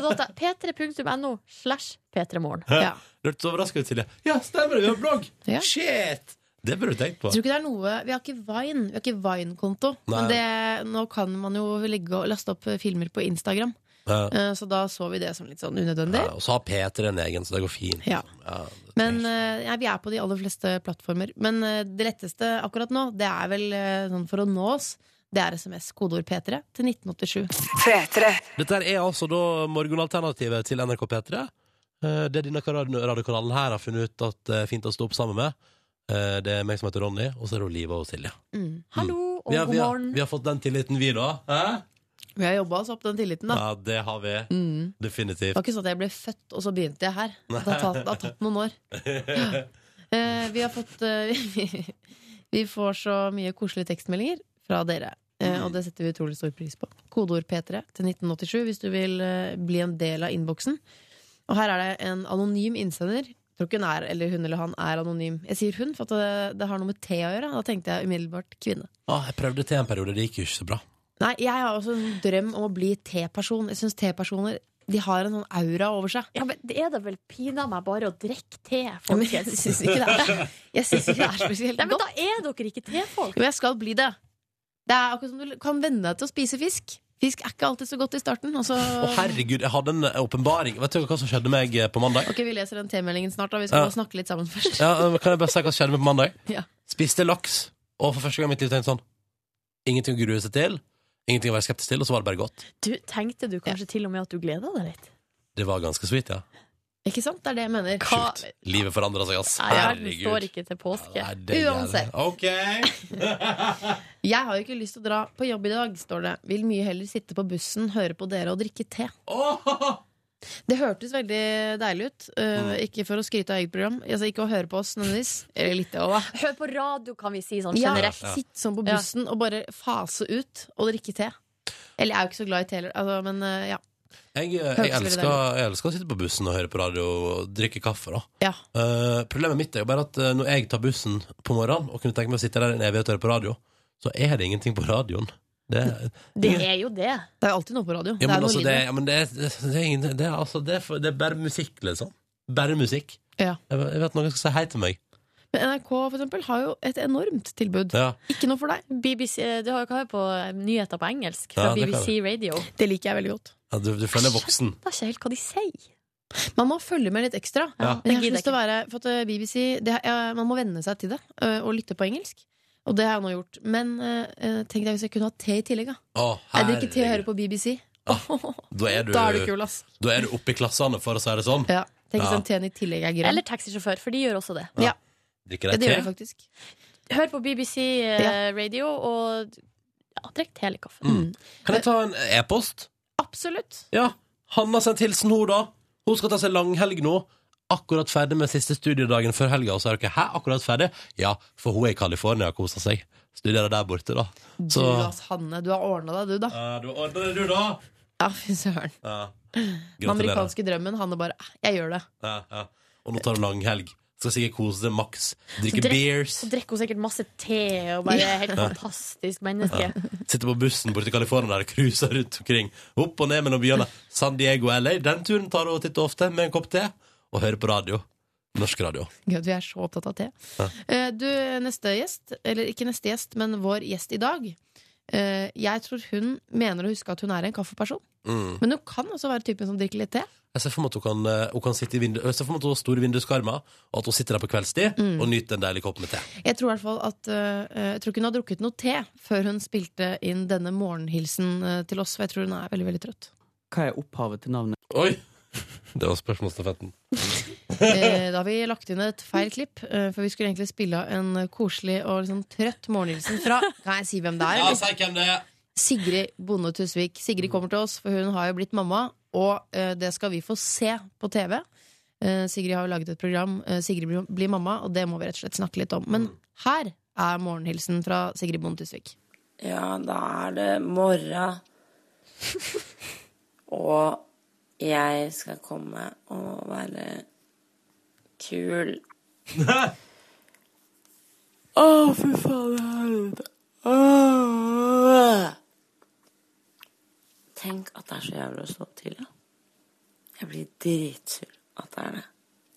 p3.no/petremorgen. Ja. Du hørtes overrasket ut, Silje. Ja, stemmer det, vi har blogg! Ja. Shit! Det burde du tenkt på. Jeg tror ikke det er noe. Vi har ikke Vine-konto. Men nå kan man jo legge og laste opp filmer på Instagram. Ja. Så da så vi det som litt sånn unødvendig. Ja, og så har Peter en egen, så det går fint. Ja. Men vi er på de aller fleste plattformer. Men det letteste akkurat nå, det er vel sånn for å nå oss. Det er SMS, kodeord P3 til 1987. P3. Dette er altså da morgenalternativet til NRK P3. Det denne radiokanalen her har funnet ut at det er fint å stå opp sammen med. Det er meg som heter Ronny, og så er det Oliva og Silje. Hallo og god morgen. Vi har fått den tilliten, vi da. Hæ? Vi har jobbet oss opp den tilliten, da. Ja, det har vi. Definitivt. Det var ikke sånn at jeg ble født, og så begynte jeg her. Det har tatt noen år. Vi har fått Vi får så mye koselige tekstmeldinger fra dere. Og det setter vi utrolig stor pris på. Kodeord P3 til 1987 hvis du vil bli en del av innboksen. Og her er det en anonym innsender. Jeg tror ikke hun eller han er anonym. Jeg sier hun, for at det har noe med te å gjøre. Da tenkte jeg umiddelbart kvinne. Jeg prøvde te en periode, det gikk jo ikke så bra. Nei, jeg har også en drøm om å bli te-person. Jeg synes te-personer, de har en sånn aura over seg. Ja, men det er da vel pina meg bare å drikke te, folkens. Jeg synes ikke det er spesielt godt. Men da er dere ikke tefolk. Jo, jeg skal bli det. Det er akkurat som du kan venne deg til å spise fisk. Fisk er ikke alltid så godt i starten. Herregud, jeg hadde en åpenbaring. Vet du hva som skjedde meg på mandag? Ok, vi leser den T-meldingen snart da. Vi skal snakke litt sammen først. Ja, kan jeg bare si hva som skjedde meg på mandag? Ja. Spiste laks, og for første gang i mitt liv tenkte sånn: ingenting å grue seg til, ingenting å være skeptisk til, og så var det bare godt. Tenkte du kanskje til og med at du gleda deg litt? Det var ganske sweet, ja. Ikke sant? Det er det jeg mener. Sjukt. Livet forandrer seg, ass. Herregud. Står ikke til påske. Uansett. Ok. Jeg har jo ikke lyst til å dra på jobb i dag, står det. Vil mye heller sitte på bussen, høre på dere og drikke te. Det hørtes veldig deilig ut. Ikke for å skryte av eget program. Altså ikke å høre på oss nødvendigvis. Eller litt det også, da. Hør på radio, kan vi si sånn generelt. Ja, sitt sånn på bussen og bare fase ut og drikke te. Eller jeg er jo ikke så glad i te heller, men ja. Jeg elsker å sitte på bussen og høre på radio og drikke kaffe da. Ja. Problemet mitt er jo bare at når jeg tar bussen på morgenen og kunne tenke meg å sitte der en evighet og høre på radio, så er det ingenting på radioen. Det er jo det. Det er alltid noe på radio. Ja, men det er bare musikk, liksom. Bare musikk. Ja. Jeg vet noen skal si hei til meg. Men NRK for eksempel har jo et enormt tilbud. Ja. Ikke noe for deg. BBC, du har jo høre på nyheter på engelsk fra BBC Radio. Det liker jeg veldig godt. Ja, du føler voksen. Jeg skjønner ikke helt hva de sier. Man må følge med litt ekstra. Ja. Men jeg har lyst til å være, for at BBC man må venne seg til det og lytte på engelsk. Og det har jeg nå gjort. Men tenk deg hvis jeg kunne ha te i tillegg. Jeg drikker te og hører på BBC. Da er du kul, ass. Da er du oppe i klassene, for å si det sånn. Ja, tenk hvis den teen i tillegg er grønn. Eller taxisjåfør, for de gjør også det. Ja. Drikker deg te? Det gjør jeg faktisk. Hør på BBC Radio og drikk te eller kaffe. Kan jeg ta en e-post? Absolutt. Ja, Hanna sendt hilsen hun da. Hun skal ta seg langhelg nå. Akkurat ferdig med siste studiedagen før helga. Og så er dere, akkurat ferdig? Ja, for hun er i California og koser seg. Studerer der borte da. Så... Hanne, du har ordnet deg, du da. Du har ordnet deg, du da. Ja, fy søren. Den amerikanske drømmen, Hanne bare, jeg gjør det. Ja. Og nå tar du langhelg. Skal sikkert kose det maks. Drikke beers. Så drikker hun sikkert masse te og bare er helt fantastisk menneske. Sitter på bussen bort til California der og cruiser rundt omkring. Opp og ned mellom byene. San Diego og LA. Den turen tar hun titt og ofte med en kopp te og hører på radio. Norsk radio. Gud, vi er så opptatt av te. Du, neste gjest, eller ikke neste gjest, men vår gjest i dag. Jeg tror hun mener å huske at hun er en kaffeperson. Men hun kan også være typen som drikker litt te. Jeg ser for meg at hun kan sitte i jeg ser for meg at hun har store vinduskarmer, og at hun sitter der på kveldstid og nyter en deilig kopp med te. Jeg tror i hvert fall at jeg tror ikke hun har drukket noe te før hun spilte inn denne morgenhilsen til oss, for jeg tror hun er veldig, veldig trøtt. Hva er opphavet til navnet? Oi! Det var spørsmålsstafetten. Da har vi lagt inn et feil klipp, for vi skulle egentlig spille en koselig og liksom trøtt morgenhilsen fra, kan jeg si hvem det er? Ja, si hvem det er. Sigrid Bonde Tusvik. Sigrid kommer til oss, for hun har jo blitt mamma, og det skal vi få se på TV. Sigrid har jo laget et program, Sigrid blir mamma, og det må vi rett og slett snakke litt om. Men her er morgenhilsen fra Sigrid Bonde Tusvik. Ja, da er det morgen. Og jeg skal komme og være kul. fy faen. Tenk at det så jævlig å stå opp tidlig. Jeg blir dritsur at det det.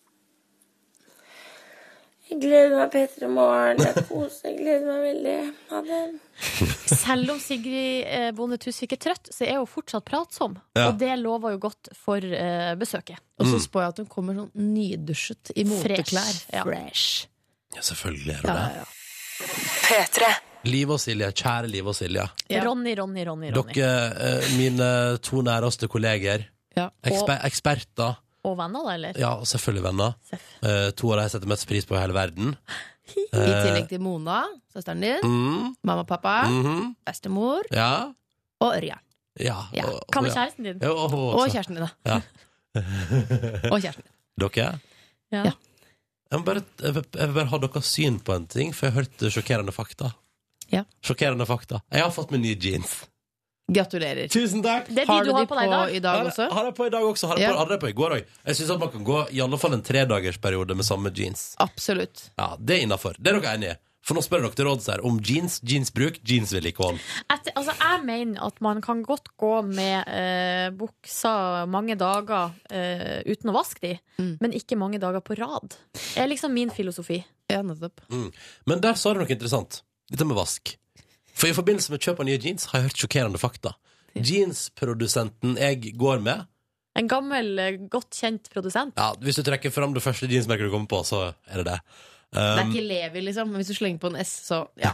Jeg gleder meg Petter i morgen. Jeg koser, jeg gleder meg veldig. Ha det. Selv om Sigrid Bonde Tusvik trøtt, så hun fortsatt pratsom. Og det lover jo godt for besøket. Og så spår jeg at hun kommer sånn nydusjet i moteklær. Fresh. Ja, selvfølgelig det. P3. Liv og Silje, kjære Liv og Silje. Ronny. Dere, mine to næreste kolleger. Eksperter. Og venner da, eller? Ja, selvfølgelig venner. To av dem setter mest pris på i hele verden. I tillegg til Mona, søsteren din, mamma og pappa, bestemor og Ørjan. Hva med kjæresten din? Og kjæresten din da. Og kjæresten din. Dere? Ja. Jeg vil bare ha deres syn på en ting, for jeg har hørt sjokkerende fakta. Sjokkerende fakta. Jeg har fått meg nye jeans. Gratulerer. Tusen takk. Det har du på deg i dag også? Har jeg på i dag også. Hadde det på i går også. Jeg synes at man kan gå i alle fall en 3-dagersperiode med samme jeans. Absolutt. Ja, det innenfor. Det dere enige. For nå spør dere til råds her om jeansbruk, jeansvedlikehold. Jeg mener at man kan godt gå med bukser mange dager uten å vaske de, men ikke mange dager på rad. Det er liksom min filosofi. Ja, nettopp. Men der sa du noe interessant. Dette med vask. For i forbindelse med kjøp av nye jeans har jeg hørt sjokkerende fakta. Jeansprodusenten jeg går med, en gammel, godt kjent produsent. Ja, hvis du trekker fram det første jeansmerket du kommer på, så er det det. Det er ikke Levi, liksom. Men hvis du slenger på en S, så ja.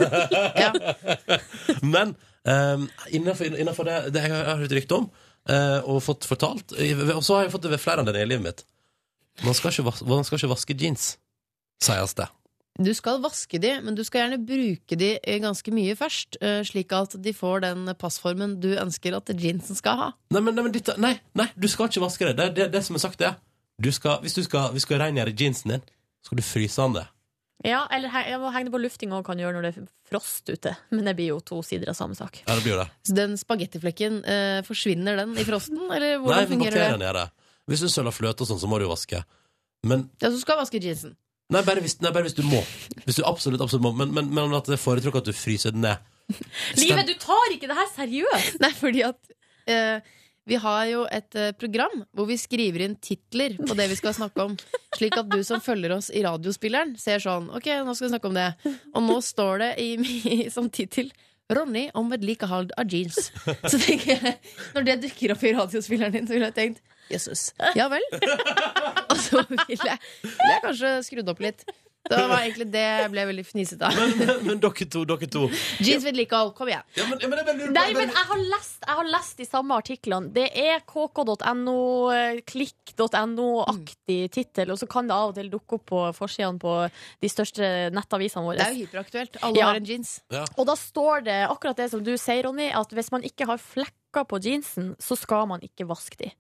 Men innenfor det jeg har hørt rykte om og fått fortalt, og så har jeg fått det ved flere anledninger i livet mitt. Man skal ikke vaske jeans, sies det. Du skal vaske de, men du skal gjerne bruke de ganske mye først, slik at de får den passformen du ønsker at jeansen skal ha. Nei, du skal ikke vaske det. Det som er sagt det. Hvis du skal rengjøre jeansen din, skal du fryse den det. Ja, eller henge det på lufting også kan gjøre når det er frost ute. Men det blir jo to sider av samme sak. Ja, det blir jo det. Så den spagettiflekken, forsvinner den i frosten? Eller hvordan fungerer det? Nei, bakteriene. Hvis du søler fløte og sånn, så må du jo vaske. Men ja, så skal vaske jeansen. Nei, bare hvis du må. Hvis du absolutt må. Men at det foretrekker at du fryser den ned. Livet, du tar ikke det her seriøst! Nei, fordi at vi har jo et program hvor vi skriver inn titler på det vi skal snakke om, slik at du som følger oss i radiospilleren ser sånn, ok, nå skal vi snakke om det. Og nå står det som tittel Ronny om vedlikehold av jeans. Så tenker jeg, når det dukker opp i radiospilleren din, så ville jeg tenkt Jesus, ja vel. Og så ville jeg kanskje skrudd opp litt. Det var egentlig det jeg ble veldig fniset av. Men dere to jeans vedlikehold, kom igjen. Ja, men jeg har lest de samme artiklene. Det er kk.no, klikk.no-aktig titel, og så kan det av og til dukke opp på forsidene på de største nettavisene våre. Det er jo hyperaktuelt, alle har en jeans. Og da står det akkurat det som du sier, Ronny, at hvis man ikke har flekker på jeansen, så skal man ikke vaske de.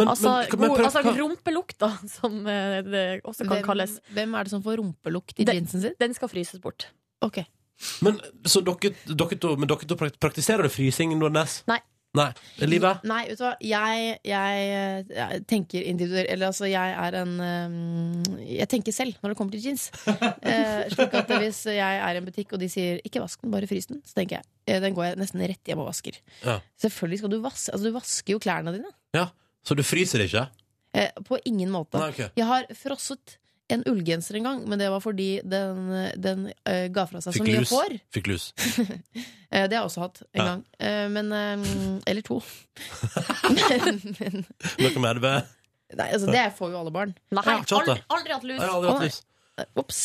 Rumpelukta, som det også kan kalles. Hvem er det som får rumpelukt i jeansen sin? Den skal fryses bort. Ok. Men så dere to praktiserer du frysing, Nordnes? Nei. Livet? Nei, vet du hva, jeg tenker individuelt. Eller altså, jeg tenker selv når det kommer til jeans. Slik at hvis jeg er i en butikk og de sier ikke vask den, bare frys den, så tenker jeg, den går jeg nesten rett hjem og vasker. Selvfølgelig skal du vaske. Altså, du vasker jo klærne dine. Ja. Så du fryser ikke? På ingen måte. Nei, okay. Jeg har frosset en ullgenser en gang, men det var fordi den ga fra seg så mye hår. Fikk lus. Det har jeg også hatt en gang. Eller to. Noe med det? Nei, altså det får jo alle barn. Nei, aldri hatt lus. Ops.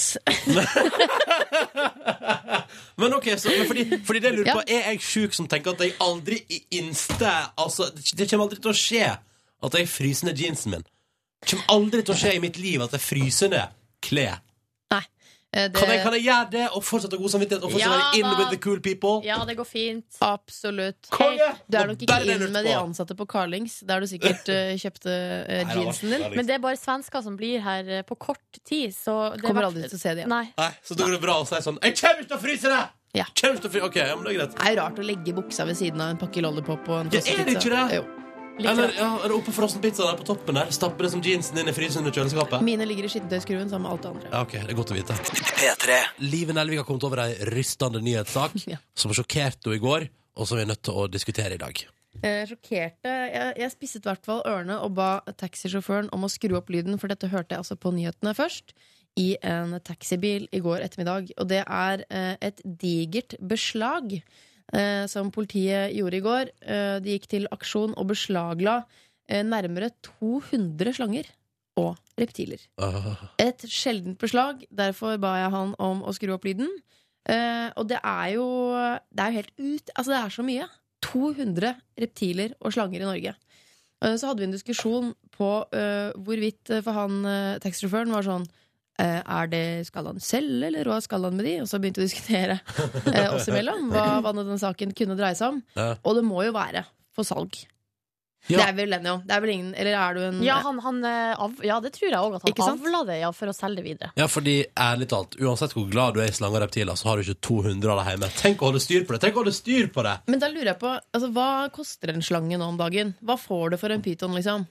Men ok, fordi det jeg lurer på, er jeg syk som tenker at jeg aldri i altså, det kommer aldri til å skje at jeg fryser ned jeansen min. Det kommer aldri til å skje i mitt liv at jeg fryser ned klær. Nei. Kan jeg gjøre det og fortsatt ha god samvittighet og fortsatt være in with the cool people? Ja, det går fint. Absolutt. Du er nok ikke inn med de ansatte på Carlings, der du sikkert kjøpte jeansen din. Men det er bare svensker som blir her på kort tid, så det kommer aldri til å se det igjen. Nei, så da går det bra å si sånn, jeg kommer til å fryse det! Ja. Ok, ja, men det er greit. Det er jo rart å legge buksa ved siden av en pakke lollipop og en er det ikke det? Jo. Eller oppe frossen pizza der på toppen der. Stappe det som jeansen inn i frysen under kjøleskapet. Mine ligger i skittentøyskruen sammen med alt det andre. Ja, ok, det er godt å vite. P3. Live Nelvik har kommet over en rystende nyhetssak som sjokkerte henne i går, og som vi er nødt til å diskutere i dag. Sjokkerte. Jeg spisset i hvert fall ørene og ba taxisjåføren om å skru opp lyden, for dette hørte jeg altså på nyhetene først, i en taxibil i går ettermiddag. Og det er et digert beslag som politiet gjorde i går. De gikk til aksjon og beslagla nærmere 200 slanger og reptiler. Et sjeldent beslag, derfor ba jeg han om å skru opp lyden. Og det er jo helt altså det er så mye. 200 reptiler og slanger i Norge. Så hadde vi en diskusjon på hvorvidt, for han taxisjåføren var sånn, skal han selge, eller hva skal han med de? Og så begynte vi å diskutere oss imellom hva denne saken kunne dreie seg om. Og det må jo være for salg. Det er vel den, det er vel ingen, eller er du en... Ja, det tror jeg også, at han avla det for å selge det videre. Ja, fordi ærlig talt, uansett hvor glad du er i slanger og reptiler, så har du ikke 200 av det hjemme. Tenk å holde styr på det! Men da lurer jeg på, altså, hva koster en slange nå om dagen? Hva får du for en pyton, liksom?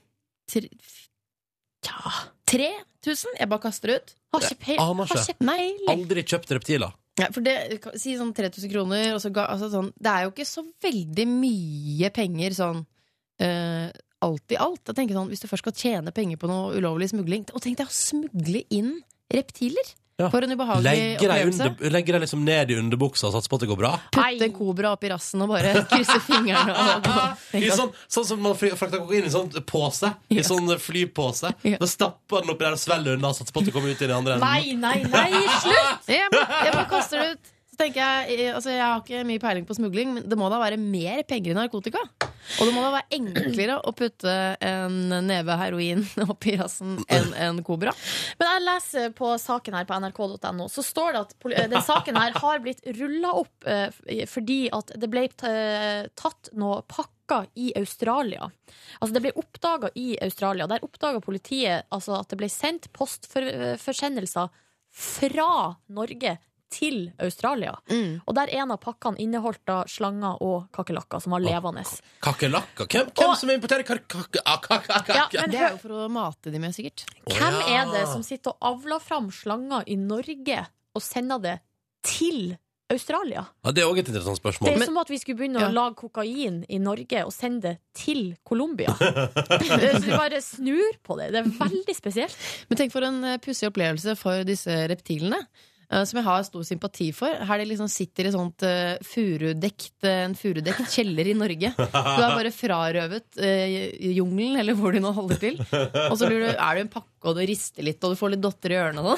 3000? Jeg bare kaster ut. Aldri kjøpt reptiler. Ja, for det, si sånn 3000 kroner og så, altså sånn, det er jo ikke så veldig mye penger sånn alt i alt. Jeg tenker sånn, hvis du først skal tjene penger på noe ulovlig smugling, og tenk deg å smugle inn reptiler for en ubehagelig opplevelse. Legger deg liksom ned i underbuksa og satser på at det går bra. Putte en kobra opp i rassen og bare krysse fingrene sånn som man frakter kokain i sånn påse, i sånn flypåse. Da stapper den oppi der og svelger unna og satser på at det kommer ut i den andre enden. Nei, slutt! Jeg bare kaster det ut. Så tenker jeg, altså jeg har ikke mye peiling på smugling, men det må da være mer penger i narkotika. Og det må da være enklere å putte en neve heroin oppi rassen enn en kobra. Men jeg leser på saken her på nrk.no, så står det at den saken her har blitt rullet opp fordi at det ble tatt noe pakker i Australia. Altså det ble oppdaget i Australia. Der oppdaget politiet altså at det ble sendt postforsendelser fra Norge til Australia. Og der en av pakkene inneholdt da slanger og kakelakker som var levende. Kakelakker? Hvem som importerer kakelakker? Det er jo for å mate de med, sikkert. Hvem er det som sitter og avler fram slanger i Norge og sender det til Australia? Ja, det er også et interessant spørsmål. Det er som at vi skulle begynne å lage kokain i Norge og sende det til Colombia. Så vi bare snur på det. Det er veldig spesielt. Men tenk for en pussig opplevelse for disse reptilene, som jeg har stor sympati for. Her de liksom sitter i sånt en furudekt kjeller i Norge. Du er bare frarøvet jungelen, eller hvor du nå holder til. Og så er du en pakke, og du rister litt, og du får litt dotter i ørene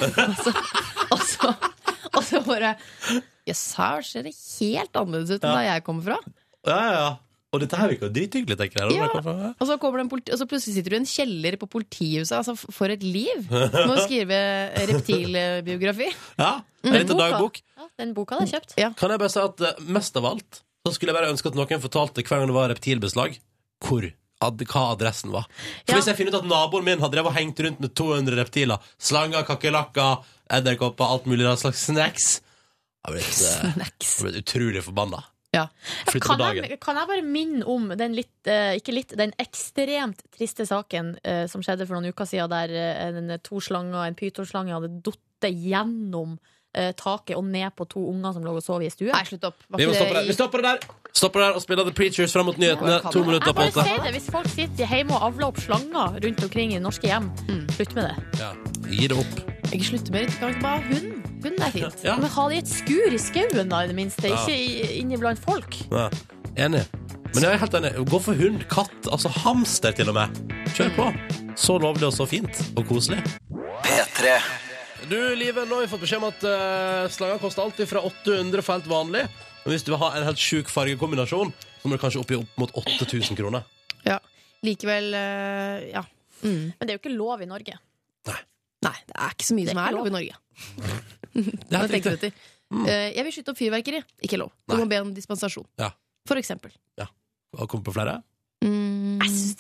og så bare her ser det helt annerledes ut enn da jeg kommer fra. Ja. Og dette her virker drithyggelig, tenker jeg. Og så plutselig sitter du i en kjeller på politihuset. Altså, for et liv! Du må skrive reptilbiografi. Ja, en liten dagbok. Ja, den boka hadde jeg kjøpt. Ja. Kan jeg bare si at mest av alt så skulle jeg bare ønske at noen fortalte hver gang det var reptilbeslag hva adressen var. For hvis jeg finner ut at naboen min hadde hengt rundt med 200 reptiler, slanger, kakelakker, edderkopper, alt mulig slags snacks, jeg ble utrolig forbanna. Ja. Kan jeg bare minne om den den ekstremt triste saken som skjedde for noen uker siden, der 2 slanger, en pytonslange hadde dottet gjennom taket og ned på 2 unger som lå og sov i stue. Nei, slutt opp. Vi stopper det der og spiller The Preachers frem mot nyhetene. 2 minutter på 8. Jeg bare sier det, hvis folk sitter hjemme og avler opp slanger rundt omkring i norske hjem, slutt med det. Ja, gi det opp. Ikke slutte med det, kan ikke bare ha hund. Hund er fint. Ja. Men ha det i et skur i skauen da, i det minste. Ikke inne blant folk. Ja, enig. Men jeg er helt enig. Gå for hund, katt, altså hamster til og med. Kjør på. Så lovlig og så fint og koselig. P3. Du, Live, nå har vi fått beskjed om at slanger koster alltid fra 800 for helt vanlig. Men hvis du vil ha en helt syk fargekombinasjon, så må du kanskje opp mot 8000 kroner. Ja, likevel, ja. Men det er jo ikke lov i Norge. Nei, det er ikke så mye som er lov i Norge. Det er helt riktig. Jeg vil skyte opp fyrverkeri. Ikke lov. Du må be om dispensasjon. Ja. For eksempel. Ja. Har du kommet på flere? Jeg synes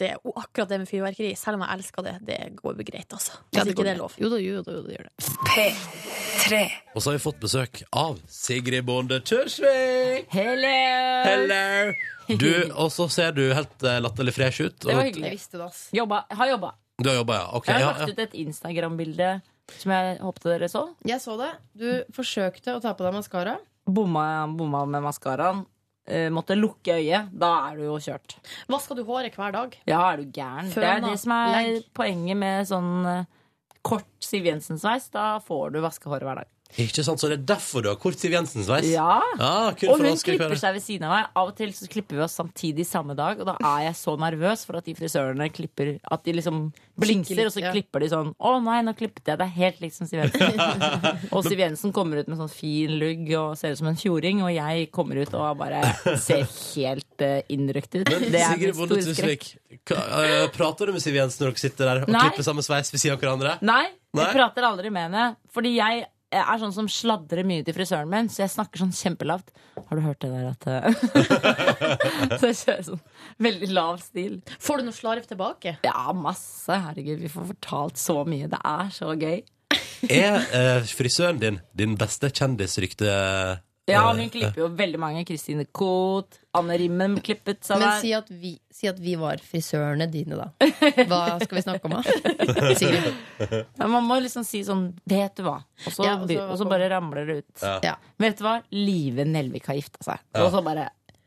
akkurat det med fyrverkeri, selv om jeg elsker det, det går jo greit, altså. Hvis ikke det er lov. Jo, det gjør det. P3. Og så har vi fått besøk av Sigrid Bonde Tørsvik. Hello. Du, og så ser du helt latterlig fresh ut. Det var hyggelig. Jeg visste det, ass. Har jobba. Du har jobbet, ja. Okay, jeg har lagt ut et Instagram-bilde som jeg håpte dere så. Jeg så det. Du forsøkte å ta på deg mascara. Bomma med maskaraen. Måtte lukke øyet. Da er du jo kjørt. Vasker du håret hver dag? Ja, er du gæren? Det er det som er poenget med sånn kort Siv Jensen-sveis. Da får du vaske håret hver dag. Ikke sant, så det er derfor du har kort Siv Jensen-sveis? Ja, og hun klipper seg ved siden av meg. Av og til så klipper vi oss samtidig samme dag. Og da er jeg så nervøs for at de frisørene klipper, at de liksom blinker, og så klipper de sånn. Å nei, nå klippet jeg. Det er helt likt som Siv Jensen. Og Siv Jensen kommer ut med sånn fin lugg og ser ut som en fjording, og jeg kommer ut og bare ser helt innrøkt ut. Men Sigrid Bonde Tørsvik, prater du med Siv Jensen når dere sitter der og klipper samme sveis ved siden av hverandre? Nei, jeg prater aldri med henne. Fordi jeg er sånn som sladrer mye til frisøren min, så jeg snakker sånn kjempelavt. Har du hørt det der at Så jeg kjører sånn veldig lav stil. Får du noe slarv tilbake? Ja, masse. Herregud, vi får fortalt så mye. Det er så gøy. Er frisøren din beste kjendisrykte? Ja, hun klipper jo veldig mange. Kristine Koht, Anne Rimmen klippet seg der. Men si at vi var frisørene dine, da. Hva skal vi snakke om, da? Sigrid. Ja, man må liksom si sånn, vet du hva? Og så bare ramler det ut. Ja. Vet du hva? Live Nelvik har gifta seg. Ja. Og så bare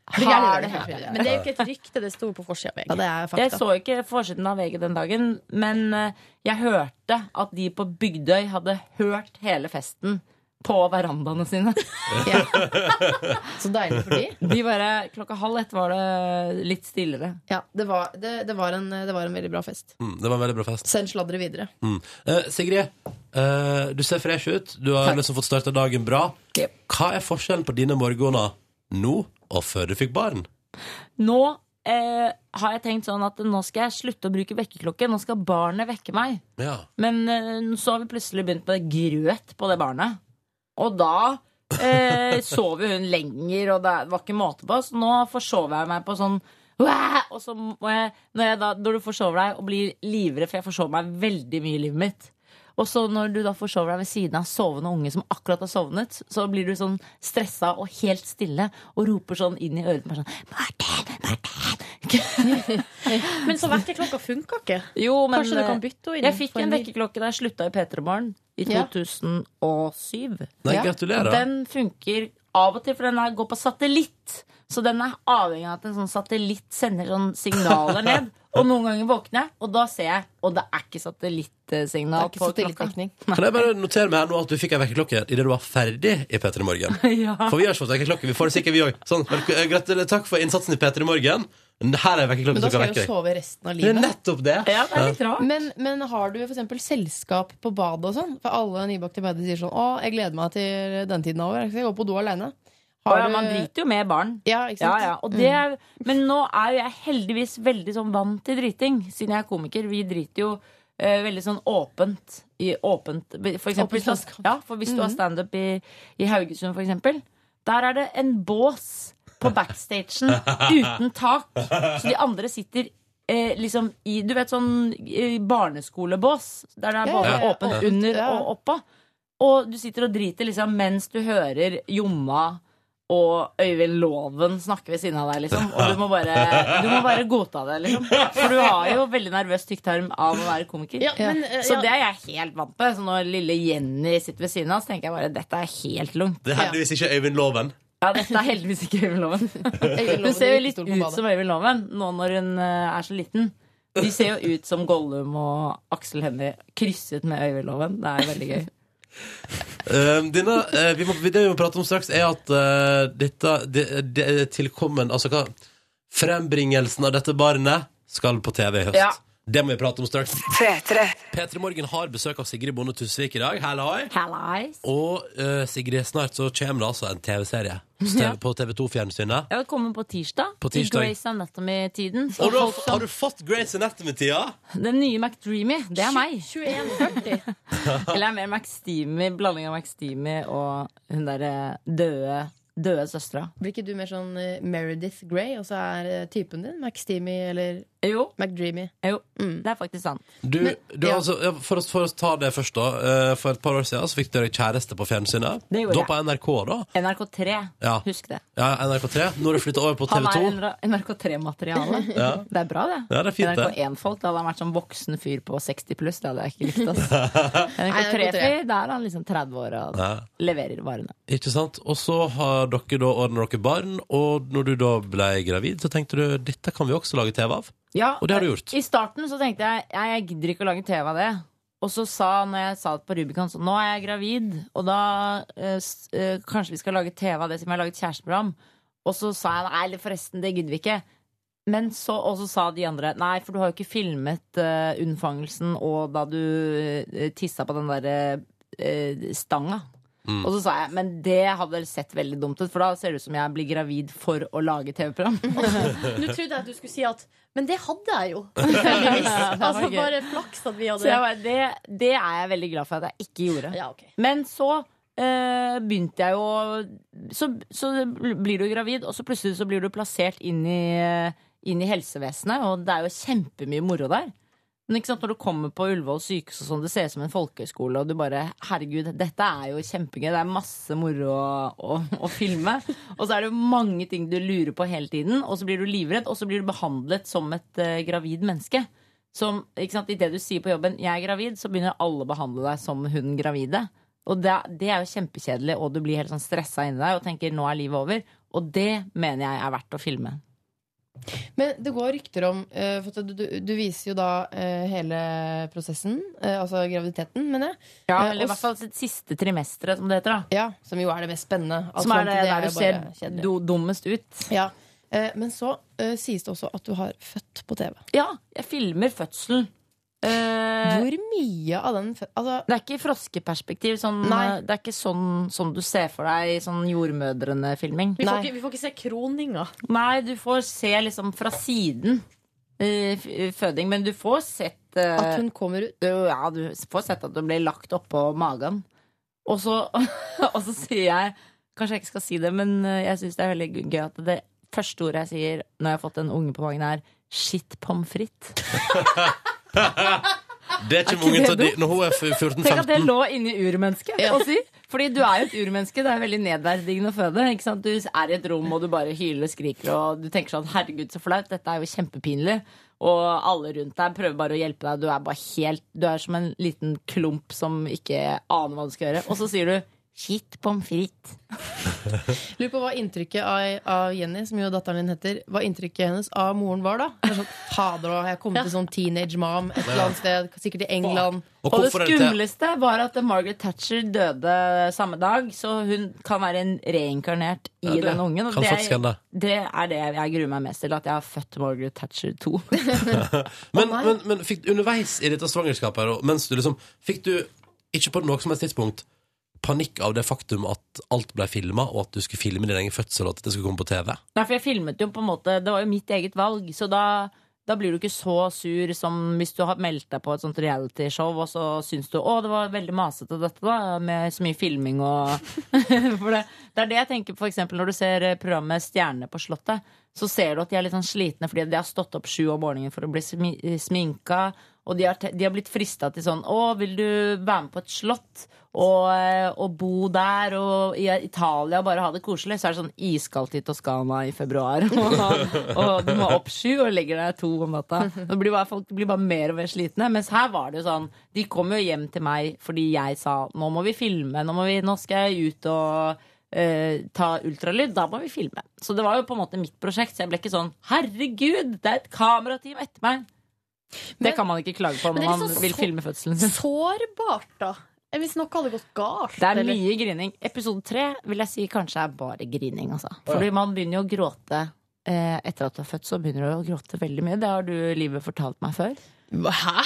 Men det er jo ikke et rykte, det sto på forsiden av VG. Ja, det er fakta. Jeg så ikke forsiden av VG den dagen, men jeg hørte at de på Bygdøy hadde hørt hele festen på verandaene sine. Ja. Så deilig for de. De bare, 1:30 var det litt stillere. Ja, det var en veldig bra fest. Det var en veldig bra fest. Send sladdere videre. Sigrid, du ser fresh ut. Du har liksom fått startet dagen bra. Yep. Hva er forskjellen på dine morgener nå og før du fikk barn? Nå har jeg tenkt sånn at nå skal jeg slutte å bruke vekkerklokke. Nå skal barnet vekke meg. Ja. Men så har vi plutselig begynt med grøt på det barnet. Og da sov hun lenger, og det var ikke måte på. Så nå forsover jeg meg på sånn og så må jeg, når du forsover deg og blir livredd, for jeg forsover meg veldig mye i livet mitt. Og så når du da forsover deg ved siden av sovende unge som akkurat har sovnet, så blir du sånn stressa og helt stille og roper sånn inn i øret bare sånn Martin! Men så vekkerklokka funka ikke. Jo, men kanskje du kan bytte henne inn. Jeg fikk en vekkerklokke da jeg slutta i P3 Morgen i 2007. Nei, gratulerer. Den funker av og til, for den går på satellitt. Så den er avhengig av at en sånn satellitt sender sånn signaler ned. Og noen ganger våkner jeg, og da ser jeg, og det er ikke satellittsignal på klokka. Kan jeg bare notere meg her nå at du fikk en vekkerklokke i det du var ferdig i P3 Morgen? Ja. For vi har ikke fått vekkerklokke, vi får det sikkert vi også. Sånn, gratulerer, takk for innsatsen i P3 Morgen. Her er vekkerklokken. Men da skal jeg jo sove resten av livet. Det er nettopp det. Ja, det er litt rart. Men har du for eksempel selskap på badet og sånn? For alle nybakte mødre sier sånn, jeg gleder meg til den tiden over. Jeg skal gå på do alene. Man driter jo med barn. Ja, ikke sant? Ja. Og det men nå er jo jeg heldigvis veldig sånn vant til driting. Siden jeg er komiker. Vi driter jo veldig sånn åpent. For eksempel, for hvis du har stand-up i Haugesund for eksempel, der er det en bås på backstagen uten tak. Så de andre sitter liksom i, du vet sånn barneskolebås, der det er bare åpent under og oppå. Og du sitter og driter liksom mens du hører Jomma og Øyvind Loven snakke ved siden av deg, liksom. Og du må bare godta det, liksom. For du har jo veldig nervøs tykktarm av å være komiker. Så det er jeg helt vant med. Så når lille Jenny sitter ved siden av, så tenker jeg bare, dette er helt lungt. Det er heldigvis ikke Øyvind Loven. Ja, dette er heldigvis ikke Øyvind Loven. Hun ser jo litt ut som Øyvind Loven nå når hun er så liten. De ser jo ut som Gollum og Aksel Hennie krysset med Øyvind Loven. Det er veldig gøy. Det vi må prate om straks er at det er tilkommen, altså hva frembringelsen av dette barnet skal på TV i høst. Det må vi prate om straks. P3 Morgen har besøk av Sigrid Bonde Tørsvik i dag. Halloi. Og Sigrid, snart så kommer det altså en TV-serie på TV2-fjernsynet. Det kommer på tirsdag. I Grey's Anatomy-tiden. Og har du fått Grey's Anatomy-tida? Den nye McDreamy, det er meg. 2140. Eller er mer McSteamy, blanding av McSteamy og hun der døde søstra. Blir ikke du mer sånn Meredith Grey, og så er typen din McSteamy, eller Jo. McDreamy. Jo, det faktisk sant. Altså, for å ta det først da, for et par år siden så fikk dere kjæreste på fjernsynet. Det gjorde jeg. På NRK da. NRK3, husk det. Ja, NRK3. Når du flyttet over på TV 2. Han NRK3-materiale. Det bra det. Ja, det fint det. NRK1-folk, da hadde han vært sånn voksen fyr på 60 pluss, det hadde jeg ikke likt oss. NRK3-fyr, der er han liksom 30 år og leverer varene. Ikke sant? Og så har dere da ordnet dere barn, og når du da ble gravid, så tenkte du, dette kan vi også lage TV av. Ja, og det har du gjort. I starten så tenkte jeg gidder ikke å lage TV av det. Og så når jeg sa det på Rubicon, så nå er jeg gravid, og da kanskje vi skal lage TV av det som jeg har laget kjæresteprogram. Og så sa jeg, nei, forresten, det gidder vi ikke. Men og så sa de andre, nei, for du har jo ikke filmet unnfangelsen, og da du tissa på den der stanga. Og så sa jeg, men det hadde sett veldig dumt ut, for da ser det ut som jeg blir gravid for å lage TV-program. Nå trodde jeg at du skulle si at men det hadde jeg jo. Altså bare flaks at vi hadde det er jeg veldig glad for at jeg ikke gjorde. Ja, okay. Men så begynte jeg jo så blir du gravid, og så plutselig så blir du plassert inn i helsevesenet, og det er jo kjempemye moro der. Men ikke sant, når du kommer på Ullevål sykehus og sånn, det ser ut som en folkehøyskole, og du bare, herregud, dette er jo kjempegøy, det er masse moro å filme, og så er det jo mange ting du lurer på hele tiden, og så blir du livredd, og så blir du behandlet som et gravid menneske. Som, ikke sant, i det du sier på jobben, jeg er gravid, så begynner alle å behandle deg som hun gravide. Og det er jo kjempekjedelig, og du blir helt sånn stresset inni deg, og tenker, nå er livet over, og det mener jeg er verdt å filme. Men det går rykter om for du viser jo da hele prosessen, altså graviditeten, mener jeg. Ja, eller i hvert fall sitt siste trimestre, som det heter da. Ja, som jo er det mest spennende. Som er det der du ser dummest ut. Ja, men så sies det også at du har født på TV. Ja, jeg filmer fødselen. Hvor mye av den altså, det er ikke froskeperspektiv sånn, det er ikke sånn som du ser for deg sånn jordmødrene-filming. Vi får ikke se kroninga. Nei, du får se liksom fra siden føding, men du får sett at hun kommer ut. Ja, du får sett at du blir lagt oppå magen. Og så sier jeg, kanskje jeg ikke skal si det, men jeg synes det er veldig gøy at det første ordet jeg sier når jeg har fått en unge på magen er shit pommes frites. Det er ikke mange til de når hun er 14-15. Tenk at det lå inni urmennesket å si. Fordi du er jo et urmenneske. Det er veldig nedverdigende å føde, ikke sant? Du er i et rom og du bare hyler og skriker, og du tenker sånn, herregud så flaut, dette er jo kjempepinlig. Og alle rundt deg prøver bare å hjelpe deg. Du er som en liten klump som ikke aner hva du skal gjøre. Og så sier du shit pommes frites. Lurer på hva inntrykket av Jenny, som jo datteren din heter, hva inntrykket hennes av moren var da? Det sånn, fader, og jeg kom til sånn teenage mom et eller annet sted, sikkert i England. Og det skumleste var at Margaret Thatcher døde samme dag, så hun kan være en reinkarnert i den ungen. Og det er det jeg gruer meg mest til, at jeg har født Margaret Thatcher 2. men fikk du underveis i dette svangerskapet her, mens du liksom, fikk du ikke på noe som helst tidspunkt panikk av det faktum at alt ble filmet, og at du skulle filme din egen fødsel, og at det skulle komme på TV? Nei, for jeg filmet jo på en måte, det var jo mitt eget valg, så da blir du ikke så sur som hvis du har meldt deg på et sånt reality-show, og så syns du, det var veldig masete dette da, med så mye filming og for det er det jeg tenker, for eksempel når du ser programmet Stjernene på Slottet, så ser du at de er litt sånn slitne, fordi de har stått opp 7 om morgenen for å bli sminka, og de har blitt fristet til sånn, vil du være med på et slott og bo der og i Italia og bare ha det koselig, så er det sånn iskaldt i Toskana i februar og du må opp 7 og legger deg 2 om natta. Folk blir bare mer og mer slitne, mens her var det jo sånn, de kom jo hjem til meg fordi jeg sa, nå må vi filme, nå skal jeg ut og ta ultralyd, da må vi filme. Så det var jo på en måte mitt prosjekt, så jeg ble ikke sånn, herregud, det er et kamerateam etter meg. Det kan man ikke klage på når man vil filme fødselen sin. Sårbart da. Hvis noe hadde gått galt. Det er mye grining. Episode 3 vil jeg si kanskje er bare grining, altså. Fordi man begynner jo å gråte etter at du har født, så begynner du å gråte veldig mye. Det har du, Livet, fortalt meg før. Hæ?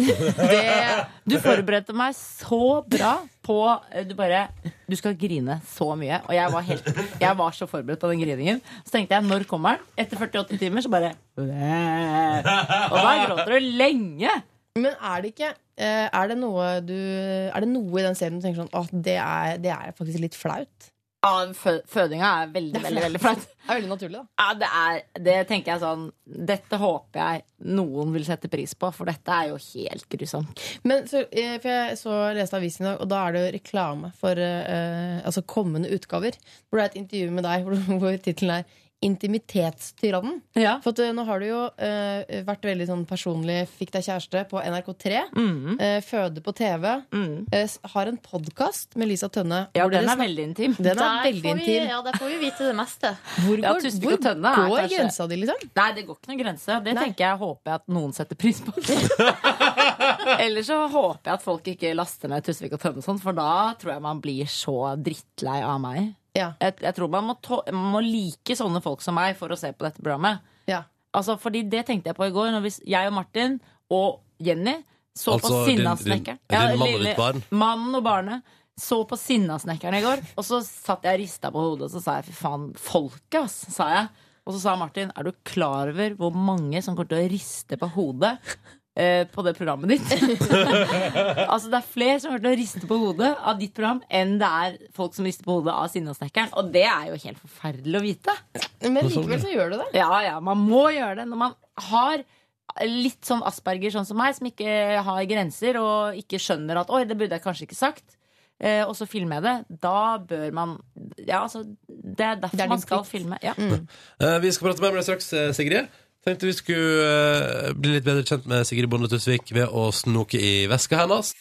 Du forberedte meg så bra på du skal grine så mye. Og jeg var så forberedt på den griningen. Så tenkte jeg, når kommer den? Etter 48 timer så bare og da gråter du lenge. Men er det ikke er det noe i den serien du tenker sånn, det er faktisk litt flaut? Fødinga veldig, veldig, veldig flaut. Det veldig naturlig, da. Ja, det tenker jeg sånn. Dette håper jeg noen vil sette pris på, for dette jo helt grusomt. Men for jeg leste avisen i dag, og da det jo reklame for altså kommende utgaver, hvor det et intervju med deg hvor titelen Intimitetstyrannen. Ja. For at, nå har du jo vært veldig sånn personlig, fikk deg kjæreste på NRK3, føde på TV, har en podcast med Lisa Tønne. Ja, den veldig intim. Den veldig intim. Ja, der får vi vite det meste. Hvor går grensa di, liksom? Nei, det går ikke noen grense. Det tenker jeg, håper jeg at noen setter pris på. Eller så håper jeg at folk ikke laster ned Tusvik og Tønne sånn, for da tror jeg man blir så drittlei av meg. Ja. Jeg tror man må like sånne folk som meg for å se på dette programmet. Ja. Altså, fordi det tenkte jeg på i går, når jeg og Martin og Jenny så på Sinnasnekkeren. Din mann og ditt barn. Mannen og barnet så på Sinnasnekkeren i går, og så satt jeg og ristet på hodet, og så sa jeg, fy faen, folket, ass, sa jeg. Og så sa Martin, du klar over hvor mange som kommer til å riste på hodet på det programmet ditt? Altså det flere som har hørt å riste på hodet av ditt program enn det folk som rister på hodet av Sinnasnekkeren. Og det jo helt forferdelig å vite. Men likevel så gjør du det. Ja, man må gjøre det. Når man har litt sånn Asperger sånn som meg, som ikke har grenser og ikke skjønner at oi, det burde jeg kanskje ikke sagt, og så filmer jeg det, da bør man altså, det derfor man skal filme. Ja. Vi skal prate mer med deg straks, Sigrid. Tenkte vi skulle bli litt bedre kjent med Sigrid Bonde Tusvik ved å snoke i veska hennes.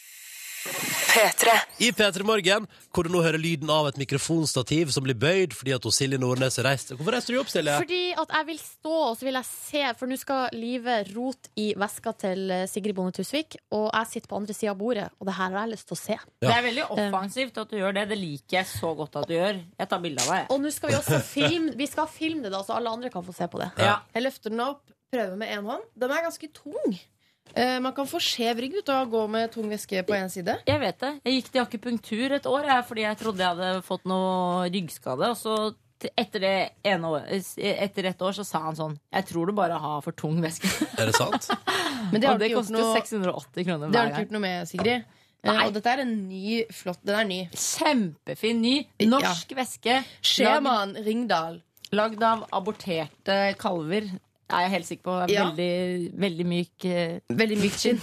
P3. I P3 Morgen, hvor du nå hører lyden av et mikrofonstativ som blir bøyd fordi at Silje Nordnes reiste. Hvorfor reiser du opp, Silje? Fordi at jeg vil stå, og så vil jeg se, for nå skal Live rote i veska til Sigrid Bonde Tusvik, og jeg sitter på andre siden av bordet, og det her har jeg lyst til å se. Ja. Det veldig offensivt at du gjør det. Det liker jeg så godt at du gjør. Jeg tar bilde av deg. Og nå skal vi også filme det da, så alle andre kan få se på det. Ja. Jeg løfter den opp, prøver med en hånd. Den ganske tung. Man kan få skjev rygg ut og gå med tung væske på en side. Jeg vet det. Jeg gikk til akupunktur et år fordi jeg trodde jeg hadde fått noe ryggskade. Og så etter et år så sa han sånn: jeg tror du bare har for tung væske. Er det sant? Men det, og det koster 680 kroner hver gang. Det har du ikke gjort noe med, Sigrid. Og dette en ny, flott. Den ny. Kjempefin, ny norsk væske. Skjemaen Ringdal. Lagd av aborterte kalver. Jeg helt sikker på veldig myk veldig myk skinn.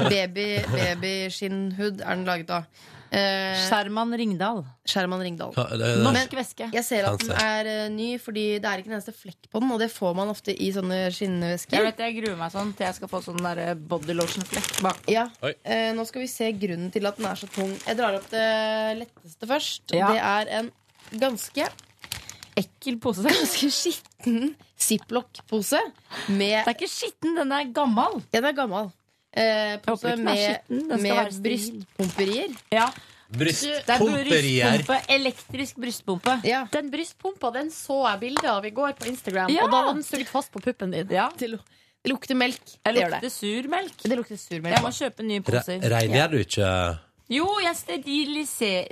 Babyskinnhud den laget av. Sherman Ringdal. Norsk væske. Jeg ser at den ny, fordi det ikke en eneste flekk på den, og det får man ofte i sånne skinnvæsker. Jeg gruer meg sånn til jeg skal få sånn der body lotion-flekk bak. Ja. Nå skal vi se grunnen til at den så tung. Jeg drar opp det letteste først. Det en ganske ekkel pose. Ganske skitten Ziploc-pose med... Det ikke skitten, den gammel. Den gammel. Pose med brystpumperier. Ja. Brystpumperier. Elektrisk brystpumpe. Ja. Den brystpumpa, den så jeg bildet av i går på Instagram. Og da var den sugd fast på puppen din. Ja. Det lukter melk. Det lukter surmelk. Det lukter surmelk. Jeg må kjøpe nye poser. Regner du ikke... Jo, jeg steriliserer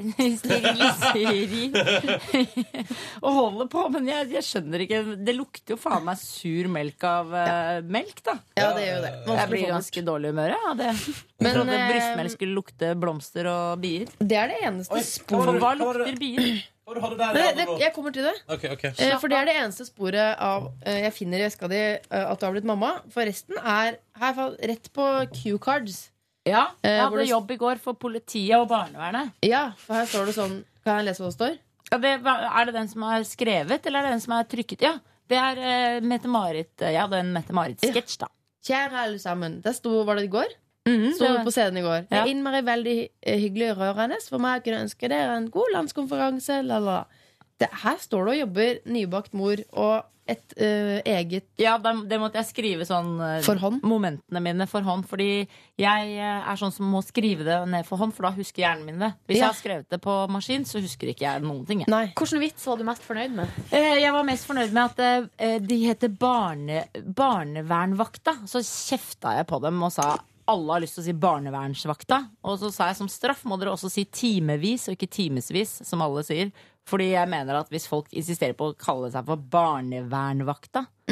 og holder på, men jeg skjønner ikke. Det lukter jo faen meg sur melk av melk, da. Ja, det gjør det. Jeg blir ganske dårlig i humøret av det. Men brystmelk skulle lukte blomster og bier. Det det eneste sporet. Hva lukter bier? Jeg kommer til det. Okay. For det det eneste sporet av jeg finner i veska di at du har blitt mamma. For resten her rett på Q-cards. Ja, jeg hadde jobb i går for politiet og barnevernet. Ja, for her står det sånn. Kan jeg lese hva det står? Ja, det den som skrevet, eller det den som trykket? Ja, det Mette-Marit. Jeg hadde en Mette-Marit-sketsj, da. Kjære alle sammen. Der var det i går. Så på scenen i går. Det innmari veldig hyggelig og rørende. For meg kunne ønske dere en god landskonferanse. Her står det og jobber nybakt mor og et eget... Ja, det måtte jeg skrive sånn for hånd? Momentene mine for hånd. Fordi jeg sånn som må skrive det ned for hånd, for da husker hjernen min det. Hvis jeg har skrevet det på maskin, så husker ikke jeg noen ting. Hvilken vits var du mest fornøyd med? Jeg var mest fornøyd med at de heter barnevernvakta. Så kjefta jeg på dem og sa alle har lyst til å si barnevernsvakta. Og så sa jeg som straff må dere også si timevis og ikke timesvis, som alle sier. Fordi jeg mener at hvis folk insisterer på å kalle seg for barnevernvakta,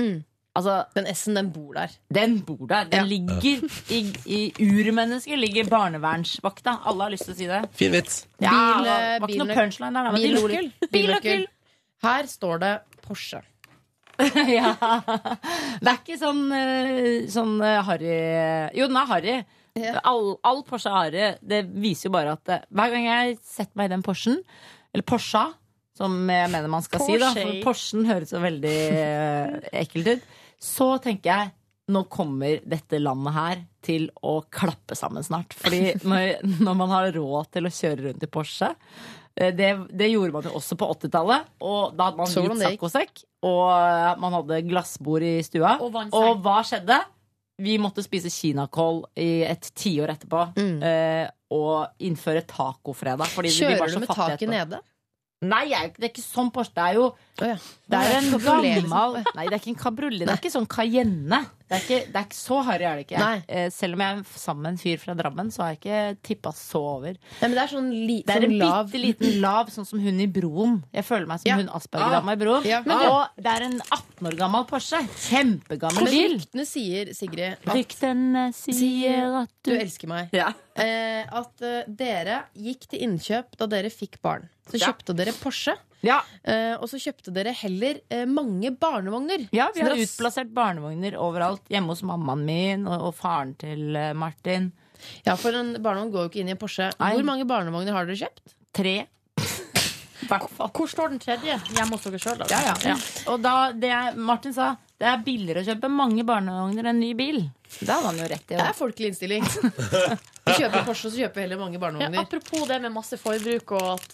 Altså, den S-en, den bor der. Den bor der. Den ligger i urmennesket, ligger barnevernsvakta. Alle har lyst til å si det. Fin vits. Ja, det var ikke noe punchline der. Bilnøkkel. Her står det Porsche. Ja. Det ikke sånn harry. Jo, den harry. All Porsche harry. Det viser jo bare at hver gang jeg setter meg i den Porschen, eller Porsche, som jeg mener man skal si da, for Porschen høres så veldig ekkelt ut, så tenker jeg, nå kommer dette landet her til å klappe sammen snart. Fordi når man har råd til å kjøre rundt i Porsche, det gjorde man jo også på 80-tallet, og da hadde man hvit saccosekk, og man hadde glassbord i stua, og hva skjedde? Vi måtte spise kinakål i et 10 år etterpå, og innføre tacofredag. Kjører du med taket nede? Nei, det er ikke sånn Porsche. Det er jo det er en gammel. Nei, det er ikke en kabriolet. Det er ikke sånn Cayenne. Det er ikke så harry, er det ikke. Selv om jeg er sammen med en fyr fra Drammen, så har jeg ikke tippet så over. Nei, men det er sånn det er en bitte liten lav, sånn som hun i Broen. Jeg føler meg som hun Asperger-dama i Broen. Og det er en 18 år gammel Porsche. Kjempegammel bil. Ryktene sier, Sigrid, Ryktene sier at du elsker meg. At dere gikk til innkjøp da dere fikk barn. Så kjøpte dere Porsche. Og så kjøpte dere heller mange barnevogner. Ja, vi har utplassert barnevogner overalt. Hjemme hos mammaen min og faren til Martin. Ja, for en barnevogn går jo ikke inn i en Porsche. Hvor mange barnevogner har dere kjøpt? 3. Hvor står den tredje? Hjemme hos dere selv, da. Ja. Og Martin sa, det er billigere å kjøpe mange barnevogner enn ny bil. Det hadde han jo rett i. Det er folkelig innstilling. Vi kjøper Porsche, så kjøper vi heller mange barnevogner. Apropos det med masse forbruk og at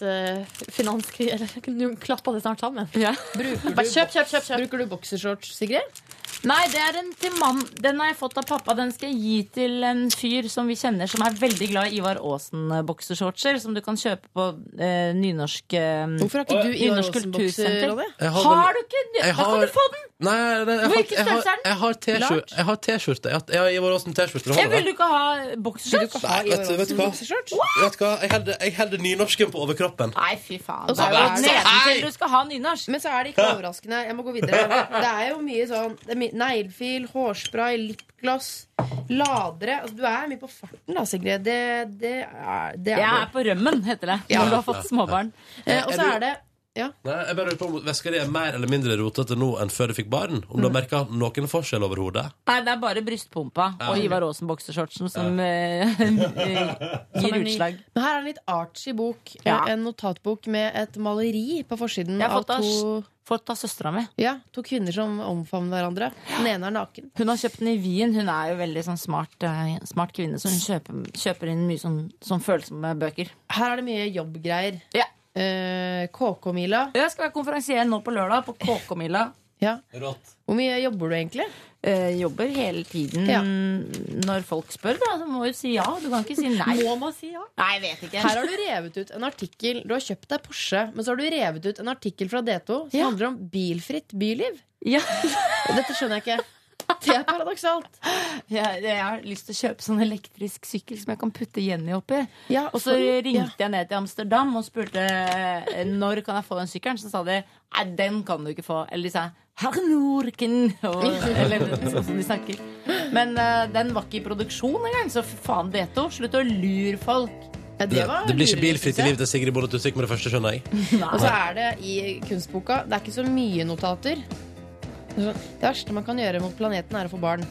nå klapper det snart sammen. Kjøp. Bruker du boksershorts, Sigrid? Nei, det er en til mann. Den har jeg fått av pappa. Den skal jeg gi til en fyr som vi kjenner, som er veldig glad i Ivar Aasen boksershortser, som du kan kjøpe på nynorsk. Hvorfor har ikke du Ivar Aasen bokser, Ronny? Har du ikke? Da kan du få den! Nei, jeg har T-skjorte. Jeg har Ivar Aasen T-skjorte. Jeg vil du ikke ha boksershorts? Vet du hva? Jeg holder nynorsken på overkroppen. Nei, fy faen. Det er jo nedentil du skal ha nynorsk. Men så er det ikke overraskende. Jeg må gå videre. Det er jo mye sånn neglefil, hårspray, lipgloss, ladere. Altså, du er mye på farten da, Sigrid. Jeg er på rømmen, heter det. Når du har fått småbarn. Og så er det Nei, jeg bare lurer på om væska di er mer eller mindre rotete nå enn før du fikk barn. Om du har merket noen forskjell over hodet? Nei, det er bare brystpumpa og Ivar Aasen boksershortsen som gir utslag. Men her er en litt artsy bok. En notatbok med et maleri på forsiden. Jeg har fått av søstera mi. Ja, 2 kvinner som omfavner hverandre. Den ene er naken. Hun har kjøpt den i Wien. Hun er jo veldig sånn smart kvinne, så hun kjøper inn mye sånn følsomme bøker. Her er det mye jobbgreier. Ja. KK-mila. Jeg skal være konferansier nå på lørdag på KK-mila. Ja. Hvor mye jobber du egentlig? Jobber hele tiden. Når folk spør, da, så må du si ja. Du kan ikke si nei. Må man si ja? Nei, jeg vet ikke. Her har du revet ut en artikkel. Du har kjøpt deg Porsche, men så har du revet ut en artikkel fra D2 som handler om bilfritt byliv. Ja. Dette skjønner jeg ikke. Det er paradoksalt. Jeg har lyst til å kjøpe sånn elektrisk sykkel som jeg kan putte Jenny oppi. Og så ringte jeg ned til Amsterdam og spurte når kan jeg få den sykkelen. Så sa de, nei, den kan du ikke få. Eller de sa, herr Norken. Eller sånn som de snakker. Men den var ikke i produksjon engang. Så faen, D2, slutt å lure folk. Det blir ikke bilfritt i livet til Sigrid Bonde Tusvik med det første, skjønner jeg. Og så er det i kunstboka, det er ikke så mye notater. Det verste man kan gjøre mot planeten er å få barn.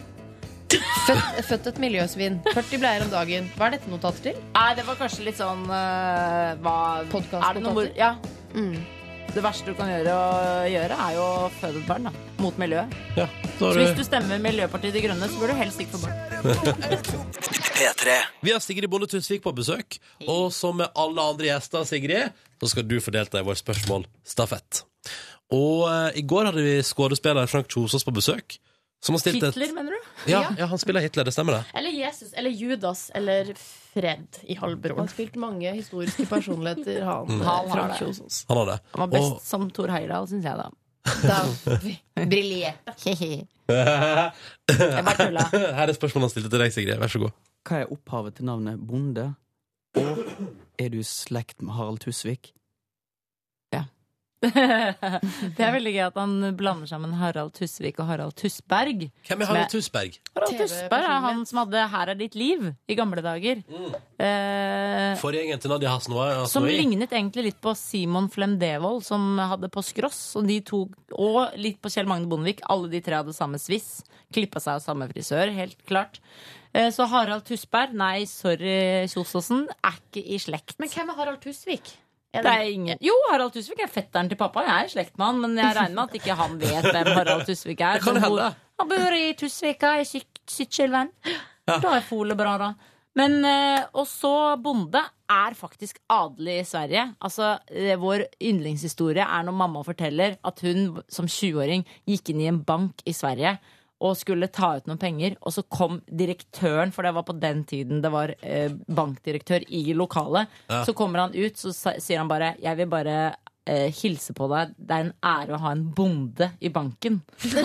Født et miljøsvinn. 40 bleier om dagen. Hva er dette notater til? Nei, det var kanskje litt sånn Podcast-notater? Ja. Det verste du kan gjøre er jo å føde et barn da, mot miljøet. Så hvis du stemmer Miljøpartiet De Grønne, så bør du helst ikke få barn. P3. Vi har Sigrid Bonde Tusvik på besøk, og som med alle andre gjester, Sigrid, så skal du få delta i vår spørsmål-stafett. Og i går hadde vi skuespiller Frank Kjosås på besøk. Hitler, mener du? Ja, han spiller Hitler, det stemmer det. Eller Jesus, eller Judas, eller Fred i Halvbroren. Han har spilt mange historiske personligheter. Frank Kjosås. Han har det. Han var best som Thor Heyerdahl, synes jeg da. Briljerte. Jeg bare tulla. Her er spørsmålet han stilte til deg, Sigrid. Vær så god. Hva er opphavet til navnet Bonde? Og er du slekt med Harald Tusvik? Det veldig gøy at han blander sammen Harald Tusvik og Harald Tussberg. Hvem er Harald Tussberg? Harald Tussberg er han som hadde Her er ditt liv i gamle dager. Forgjengeren til Nadia Hasnoi. Som lignet egentlig litt på Simon Flem Devold, som hadde på Skross. Og de to, og litt på Kjell Magne Bondevik. Alle de tre hadde samme sviss. Klippa seg av samme frisør, helt klart. Så Harald Tussberg, nei, sorry Kjosåsen, er ikke i slekt. Men hvem er Harald Tusvik? Det er ingen. Jo, Harald Tusvik er fetteren til pappa. Jeg er slekt med han, men jeg regner med at ikke han vet hvem Harald Tusvik er. Han bor i Tusvika, i Sykkylven. Da er Fole bra, da. Men også bonde er faktisk adelig i Sverige. Altså, vår yndlingshistorie er når mamma forteller at hun som 20-åring gikk inn i en bank i Sverige og skulle ta ut noen penger, og så kom direktøren, for det var på den tiden det var bankdirektør i lokalet. Så kommer han ut, så sier han bare, jeg vil bare hilse på deg, det er en ære å ha en bonde i banken.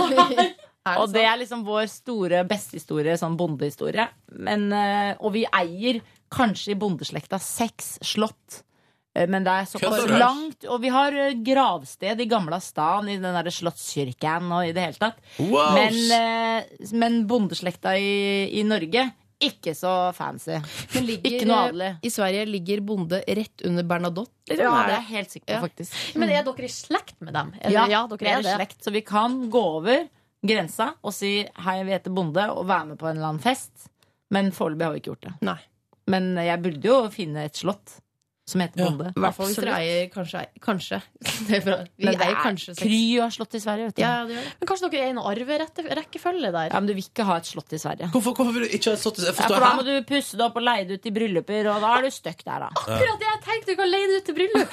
Og det er liksom vår store bestehistorie, sånn bondehistorie. Men, og vi eier kanskje i bondeslekta 6 slott. Men det er såpass langt. Og vi har gravsted i Gamla stan, i den der Slottskirken og i det hele tatt. Men bondeslekta i Norge ikke så fancy. Men ikke noe adelig. I Sverige ligger bonde rett under Bernadotte. Liksom. Ja, det er jeg helt sikker på, faktisk. Men er dere i slekt med dem? Eller, ja, dere er slekt. Så vi kan gå over grensa og si hei, vi heter bonde, og være med på en eller annen fest. Men foreløpig har vi ikke gjort det. Nei. Men jeg burde jo finne et slott som heter bonde. I hvert fall hvis dere eier kanskje. Det er bra. Vi eier kanskje 6. Kry har slott i Sverige, vet du. Ja, det gjør det. Men kanskje dere er i noe arverekkefølge der? Ja, men du vil ikke ha et slott i Sverige. Hvorfor vil du ikke ha et slott i Sverige? For da må du pusse det opp og leie det ut i brylluper, og da er du støkk der, da. Akkurat det jeg tenkte, du kan leie det ut til bryllup.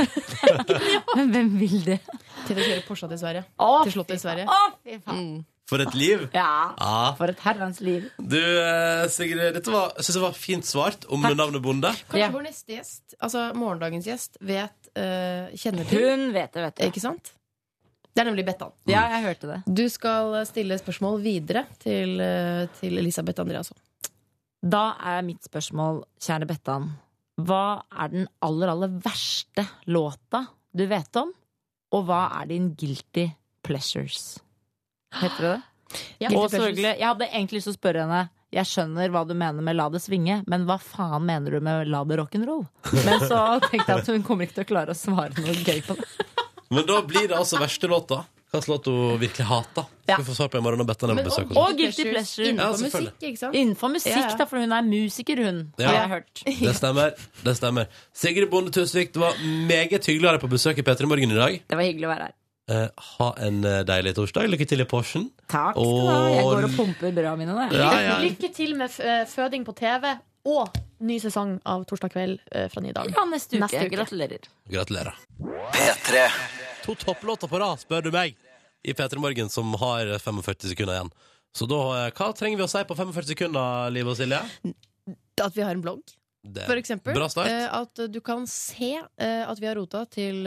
Men hvem vil det? Til å kjøre Porsche til Sverige. Til slottet i Sverige. Fy faen. For et liv. Ja, for et herrens liv. Du, Sigrid, synes jeg var fint svart om navnet bonde. Kanskje vår neste gjest, altså morgendagens gjest, kjenner til. Hun vet det. Ikke sant? Det er nemlig Bettan. Ja, jeg hørte det. Du skal stille spørsmål videre til Elisabeth Andreasson. Da er mitt spørsmål, kjære Bettan, hva er den aller verste låta du vet om? Og hva er din guilty pleasures? Heter det det? Ja. Og selvfølgelig, jeg hadde egentlig lyst til å spørre henne, jeg skjønner hva du mener med la det svinge, men hva faen mener du med la det rock'n'roll? Men så tenkte jeg at hun kommer ikke til å klare å svare noe gøy på det. Men da blir det altså verste låta. Hva slags låt hun virkelig hater. Skal vi få svar på i morgen og Bettan er på besøk. Og guilty pleasure. Innenfor musikk, ikke sant? Innenfor musikk, da, for hun er musiker, hun. Ja. Har jeg hørt. Det stemmer. Sigrid Bonde Tusvik, det var meget hyggelig å være på besøk i P3 Morgen i dag. Det var hyggelig å være her. Ha en deilig torsdag. Lykke til i Porschen. Takk skal du ha. Jeg går og pumper bra mine der. Ja. Lykke til med føding på TV og ny sesong av Torsdag kveld fra ny dag. Ja, neste uke. Gratulerer. P3. 2 topplåter på rad, spør du meg, i P3 Morgen, som har 45 sekunder igjen. Så da, hva trenger vi å si på 45 sekunder, Liv og Silje? At vi har en blogg. For eksempel, bra start. at du kan se at vi har rota til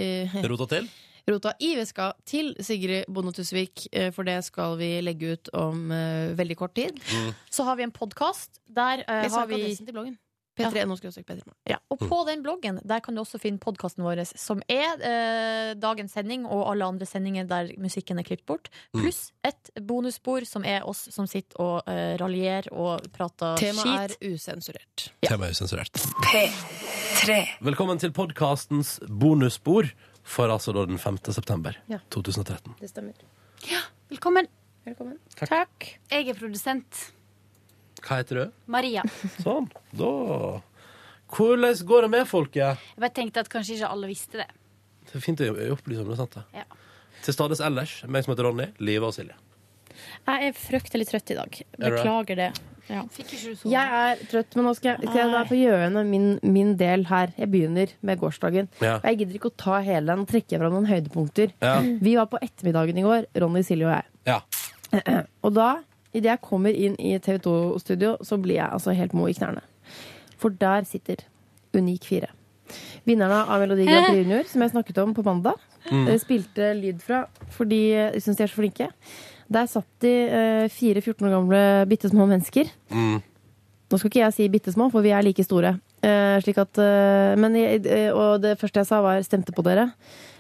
Rota i veska til Sigrid Bonde Tusvik, for det skal vi legge ut om veldig kort tid. Så har vi en podcast der har vi adressen til bloggen. P3.no/P3. Ja, og på den bloggen der kan du også finne podcasten vår, som er dagens sending og alle andre sendinger der musikken er klippet bort, pluss et bonusspor som er oss som sitter og raljerer og prater skit. Temaet er usensurert. Temaet er usensurert. P3. Velkommen til podcastens bonusspor for altså da den 5. september 2013. Det stemmer. Ja, velkommen. Takk. Jeg er produsent. Hva heter du? Maria. Sånn, da hvordan går det med folket? Jeg bare tenkte at kanskje ikke alle visste det. Det er fint å opplyse om det, sant det? Ja. Til stades ellers, meg som heter Ronny, Liv og Silje. Jeg er fryktelig trøtt i dag. Beklager det. Ja. Jeg er trøtt, men nå skal jeg være på gjøene min del her. Jeg begynner med gårsdagen. Ja. Jeg gidder ikke å ta hele den, trekke fra noen høydepunkter. Ja. Vi var på ettermiddagen i går, Ronny, Silje og jeg. Ja. Og da, i det jeg kommer inn i TV 2-studio, så blir jeg altså helt mo i knærne. For der sitter Unik 4. Vinnerne av Melodi Grand Prix Junior, som jeg snakket om på mandag. Spilte lyd fra, fordi jeg synes de er så flinke. Der satt de 4 14 år gamle bittesmå mennesker. Nå skal ikke jeg si bittesmå, for vi er like store. Slik at, og det første jeg sa var stemte på dere.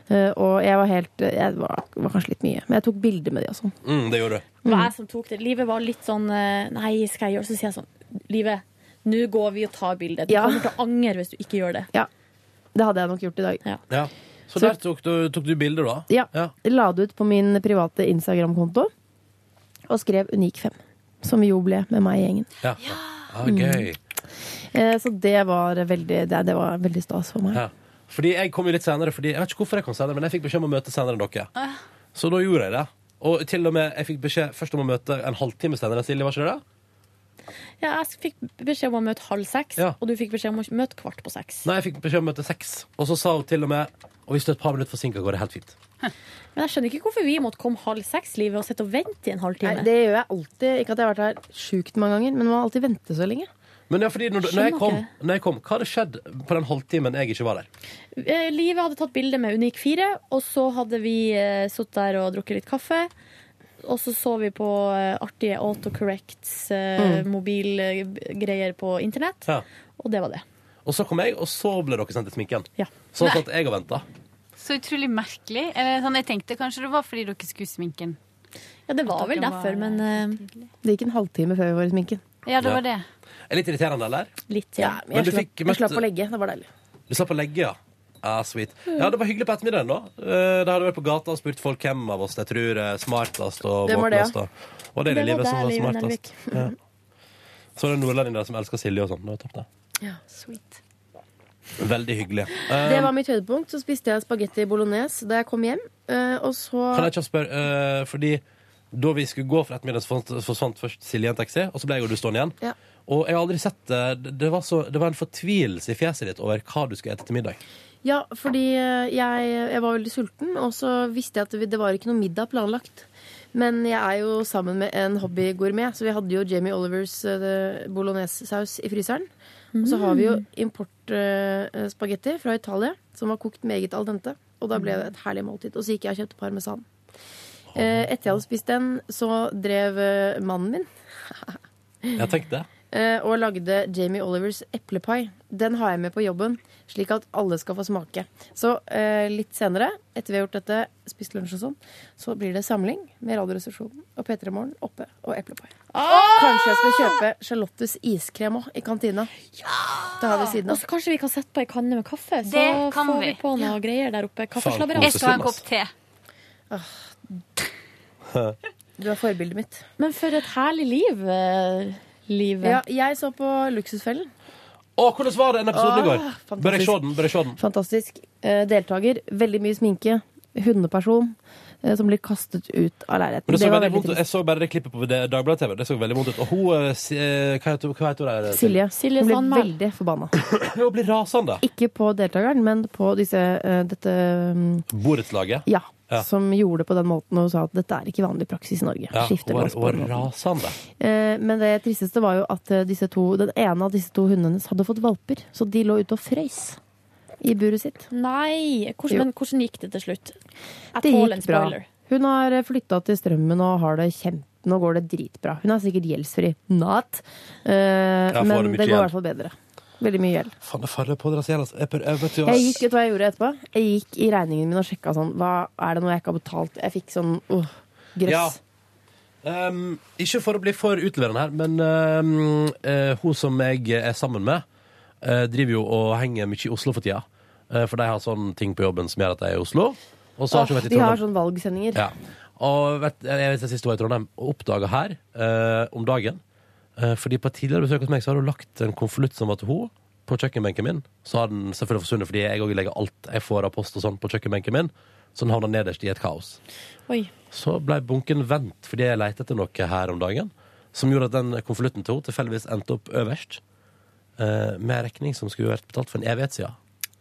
Og jeg var kanskje litt mye. Men jeg tok bilder med de og sånn. Det gjorde du. Det var jeg som tok det. Livet var litt sånn nei, skal jeg gjøre? Så sier jeg sånn, Livet, nå går vi og tar bilder. Du kommer til å angre hvis du ikke gjør det. Ja, det hadde jeg nok gjort i dag. Ja. Så der tok du bilder da? Ja, jeg la det ut på min private Instagram-konto og skrev unik 5, som jo ble med meg i gjengen. Ja, gøy. Så det var veldig stas for meg. Ja. Fordi jeg kom jo litt senere, jeg vet ikke hvorfor jeg kom senere, men jeg fikk beskjed om å møte senere enn dere. Så da gjorde jeg det. Og til og med jeg fikk beskjed først om å møte en halvtime senere. Silje, var ikke det da? Ja, jeg fikk beskjed om å møte 5:30, og du fikk beskjed om å møte 5:15. Nei, jeg fikk beskjed om å møte 6. Og så sa hun til og med, og hvis du er et par minutter forsinket, går det helt fint. Men jeg skjønner ikke hvorfor vi måtte komme 5:30 livet og sitte og vente i en halvtime. Nei, det gjør jeg alltid. Ikke at jeg har vært her sjukt mange ganger, men man må alltid vente så lenge. Men ja, fordi når jeg kom, hva hadde skjedd på den halvtimen jeg ikke var der? Livet hadde tatt bilde med Unik 4, og så hadde vi sittet der og drukket litt kaffe. Og så vi på artige autocorrects, mobilgreier på internett. Ja. Og det var det. Og så kom jeg, og så ble dere sendt til sminken. Ja. Så satt jeg og ventet. Så utrolig merkelig. Eller sånn, jeg tenkte kanskje det var fordi dere skulle sminken. Ja, det var vel derfor, men det gikk en halvtime før vi var i sminken. Ja, det var det. Er litt irriterende, eller? Litt, ja. Jeg slapp å legge, det var deilig. Du slapp å legge, ja. Ja, sweet. Ja, det var hyggelig på ettermiddagen da. Da hadde vært på gata og spurt folk hvem av oss jeg tror er smartest og våknest. Og det er det livet som var smartest. Ja. Så er det nordlending der som elsker Silje og sånn. Det var topp det. Ja, sweet. Veldig hyggelig. Det var mitt høydepunkt. Så spiste jeg spagetti bolognese da jeg kom hjem. Og så... Kan jeg ikke spørre, fordi da vi skulle gå for ettermiddagen forsvant først Silje i en taxi, og så ble jeg og du stående igjen. Ja. Og jeg har aldri sett det var en fortvilelse i fjeset ditt over hva du skulle ete til middag. Ja, fordi jeg var veldig sulten, og så visste jeg at det var ikke noe middag planlagt. Men jeg er jo sammen med en hobbygourmet, så vi hadde jo Jamie Olivers bolognese-saus i fryseren. Og så har vi jo import-spagetti fra Italia, som var kokt meget al dente. Og da ble det et herlig måltid. Og så gikk jeg og kjøpte parmesan. Etter jeg hadde spist den, så drev mannen min Jeg tenkte det. Og lagde Jamie Olivers eplepai. Den har jeg med på jobben, slik at alle skal få smake. Så litt senere, etter vi har gjort dette, spist lunsj og sånn, så blir det samling med Radioresepsjonen og P3 Morgen oppe og eplepai. Kanskje jeg skal kjøpe Charlottes iskrem også, i kantina. Ja! Det har vi siden av. Og så kanskje vi kan sette på en kanne med kaffe, så får vi på noe greier der oppe. Jeg skal ha en kopp te. Du er forbildet mitt. Men for et herlig liv, livet. Ja, jeg så på Luksusfellen. Hvordan var den episoden i går? Bør jeg se den? Fantastisk. Deltaker. Veldig mye sminke. Hundeperson som blir kastet ut av leiligheten. Men det var veldig vondt. Jeg så bare det klippet på Dagbladet TV. Det så veldig vondt ut. Og hun, hva heter hun der? Silje. Hun ble veldig forbanna. Hun blir rasende. Ikke på deltakeren, men på dette borettslaget? Ja. Som gjorde det på den måten og sa at dette er ikke vanlig praksis i Norge. Ja, og rasende. Men det tristeste var jo at den ene av disse to hundene hennes hadde fått valper. Så de lå ute og frøys i buret sitt. Nei! Hvordan gikk det til slutt? Det gikk bra. Hun har flyttet til Strømmen og har det Nå går det dritbra. Hun er sikkert gjeldsfri. Not. Men det går i hvert fall bedre. Veldig mye gjeld. Faen, det faller på deres gjeld. Vet du hva jeg gjorde etterpå? Jeg gikk i regningen min og sjekket sånn, hva er det noe jeg ikke har betalt? Jeg fikk sånn, grøss. Ja. Ikke for å bli for utleverende her, men hun som jeg er sammen med, driver jo og henger mye i Oslo for tida. For de har sånne ting på jobben som gjør at de er i Oslo. Og så har de har sånne valgsendinger. Ja. Og jeg vet sist hun var i Trondheim og oppdaget her om dagen. Fordi på et tidligere besøk hos meg så har hun lagt en konvolutt som var til hun på kjøkkenbenken min. Så har den selvfølgelig forsvunnet, fordi jeg også legger alt jeg får av post og sånn på kjøkkenbenken min. Så den havner nederst i et kaos. Oi. Så ble bunken vendt fordi jeg lette etter noe her om dagen, som gjorde at den konvolutten til hun tilfeldigvis endte opp øverst med regning som skulle vært betalt for en evighet siden.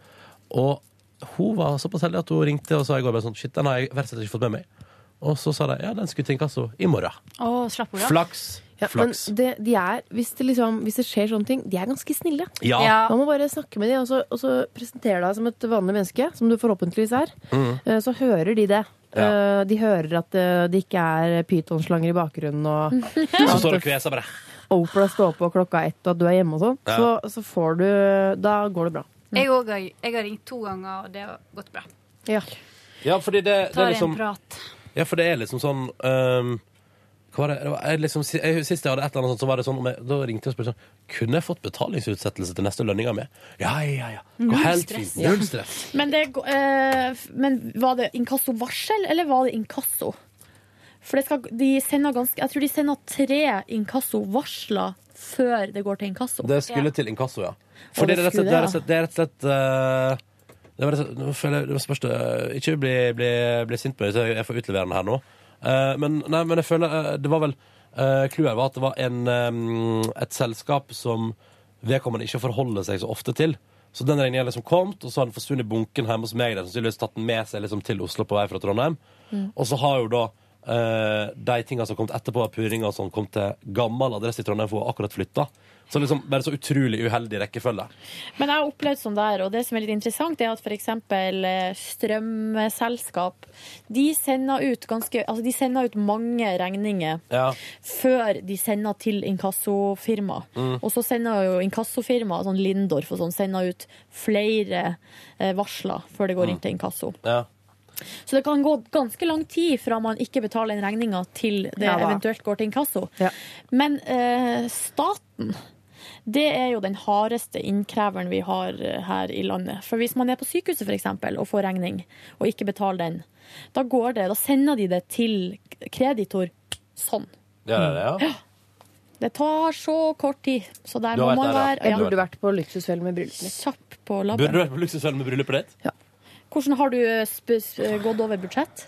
Og hun var såpass heldig at hun ringte og sa i går bare sånn, shit, den har jeg verst ikke fått med meg. Og så sa de, ja, den skulle til inkasso i morgen. Slapp hun da. Flaks. Ja, men de er, hvis det skjer sånne ting, de er ganske snille. Ja. Man må bare snakke med dem, og så presentere deg som et vanlig menneske, som du forhåpentligvis er. Så hører de det. Ja. De hører at det ikke er pythonslanger i bakgrunnen, og så står det og kveser bare. Oprah står på klokka 1, og at du er hjemme og sånn. Ja. Så får du, da går det bra. Jeg har ringt 2 ganger, og det har gått bra. Ja. Ja, fordi det er liksom... en prat. Ja, for det er liksom sånn... hva var det? Sist jeg hadde et eller annet sånt, så var det sånn, da ringte jeg og spurte sånn, kunne jeg fått betalingsutsettelse til neste lønninga med? Ja. Gå helt fint. Null stress. Men var det inkasso-varsel, eller var det inkasso? For de sender jeg tror de sender 3 inkasso-varsler før det går til inkasso. Det skulle til inkasso, ja. For det er rett og slett det spørs det ikke bli sint på meg, så jeg får utlevere den her nå. Men jeg føler det var vel clouet var at det var et selskap som vedkommende ikke forholder seg så ofte til. Så den regningen liksom kommet, og så har den forsvunnet bunken hjemme hos meg. Det sannsynligvis tatt den med seg liksom til Oslo på vei fra Trondheim. Og så har jo da de tingene som kom etterpå, puringer som kom til gammel adresse i Trondheim, for å akkurat flytta. Så liksom bare så utrolig uheldig rekkefølge. Men jeg har opplevd sånn der, og det som er litt interessant er at for eksempel strømselskap, de sender ut mange regninger før de sender til inkassofirma. Og så sender jo inkassofirma, sånn Lindorf og sånn, sender ut flere varsler før det går inn til inkasso. Ja. Så det kan gå ganske lang tid fra man ikke betaler en regninga til det eventuelt går til inkasso. Ja. Men staten, det er jo den hardeste innkreveren vi har her i landet. For hvis man er på sykehuset for eksempel, og får regning, og ikke betaler den, da sender de det til kreditor sånn. Ja. Det tar så kort tid. Så der må man være... Jeg burde vært på luksusfellen med bryllupet mitt. Kjapp på labben. Burde du vært på luksusfellen med bryllupet ditt? Ja. Hvordan har du gått over budsjett?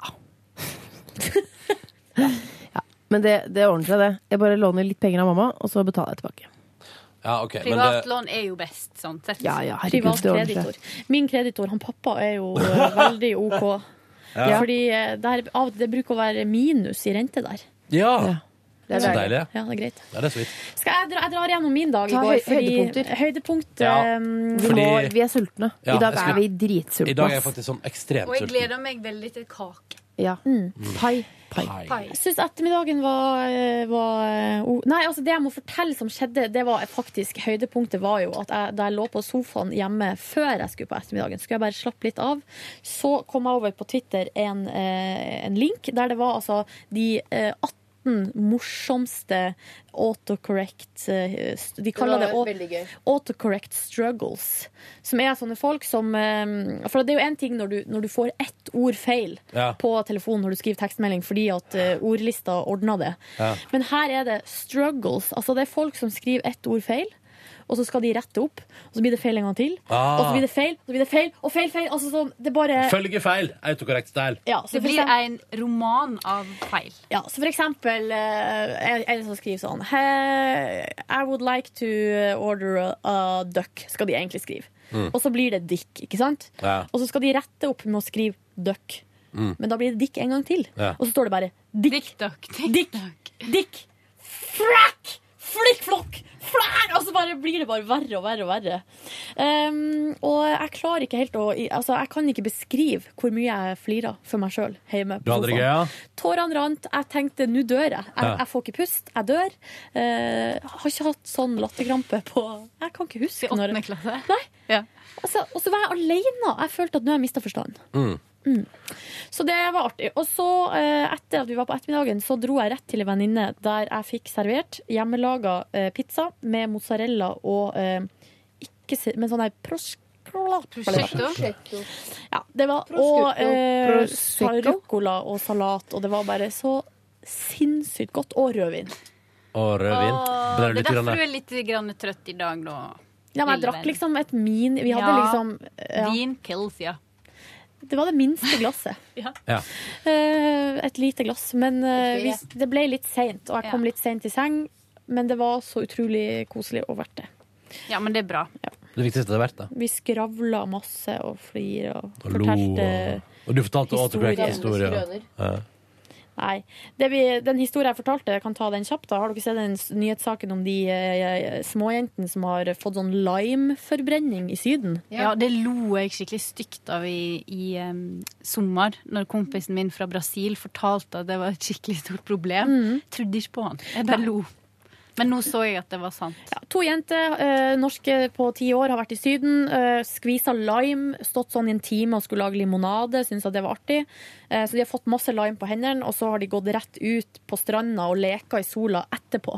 Ja. Men det ordner seg, det. Jeg bare låner litt penger av mamma, og så betaler jeg tilbake. Ja, okay, privatlån er jo best, sånn sett. Ja, privat kreditor. Min kreditor, han pappa, er jo veldig OK. Fordi det bruker å være minus i rente der. Ja. Det er så deilig. Ja, det er greit. Ja, det er så vidt. Jeg drar gjennom min dag i går. Høydepunkt. Vi er sultne. I dag er vi dritsultne. I dag er jeg faktisk sånn ekstremt sulten. Og jeg gleder meg veldig til kake. Ja. Pai. Jeg synes ettermiddagen var Nei, altså det jeg må fortelle som skjedde, det var faktisk høydepunktet var jo at da jeg lå på sofaen hjemme før jeg skulle på ettermiddagen, skulle jeg bare slappe litt av. Så kom jeg over på Twitter en link der det var altså de 18 morsomste autocorrect de kaller det autocorrect struggles, som er sånne folk som for det er jo en ting når du får ett ord feil på telefonen når du skriver tekstmelding fordi at ordlista ordner det, men her er det struggles, altså det er folk som skriver ett ord feil, og så skal de rette opp, og så blir det feil en gang til, og så blir det feil, og så blir det feil, og feil, altså sånn, det bare... Følge feil, autokorrekt style. Ja, det blir en roman av feil. Ja, så for eksempel, en som skriver sånn, I would like to order a duck, skal de egentlig skrive. Og så blir det dick, ikke sant? Ja. Og så skal de rette opp med å skrive duck. Men da blir det dick en gang til. Ja. Og så står det bare dick, dick, frack, flikk, flokk, flær, og så blir det bare verre og verre og verre. Og jeg klarer ikke helt jeg kan ikke beskrive hvor mye jeg flirer for meg selv hjemme på sofaen. Tårene rant, jeg tenkte, nå dør jeg. Jeg får ikke pust, jeg dør. Har ikke hatt sånn latterkrampe på, jeg kan ikke huske. 8. klasse? Nei. Ja. Og så var jeg alene. Jeg følte at nå har jeg mistet forstanden. Så det var artig. Og så etter at vi var på ettermiddagen, så dro jeg rett til en venninne der jeg fikk servert hjemmelaga pizza med mozzarella og med sånn her prosciutto. Ja, det var og rucola og salat, og det var bare så sinnssykt godt. Og rødvin. Det er derfor du er litt trøtt i dag nå. Ja, men jeg drakk liksom et vi hadde liksom vin kills, ja. Det var det minste glasset. Et lite glass. Men det ble litt sent, og jeg kom litt sent i seng. Men det var så utrolig koselig og verdt det. Ja, men det er bra. Ja. Det viktigste er verdt det. Vi skravla masse og flir og fortalte og du fortalte historier. Nei. Den historien jeg fortalte, jeg kan ta den kjapt. Har dere sett den nyhetssaken om de småjentene som har fått sånn limeforbrenning i Syden? Ja, det lo jeg skikkelig stygt av i sommer, når kompisen min fra Brasil fortalte at det var et skikkelig stort problem. Trodde ikke på han. Jeg bare lo. Men nå så jeg at det var sant. Ja, 2 jenter, norske på 10 år, har vært i Syden, skvisa lime, stått sånn i en time og skulle lage limonade, synes at det var artig. Så de har fått masse lime på hendene, og så har de gått rett ut på stranda og leka i sola etterpå.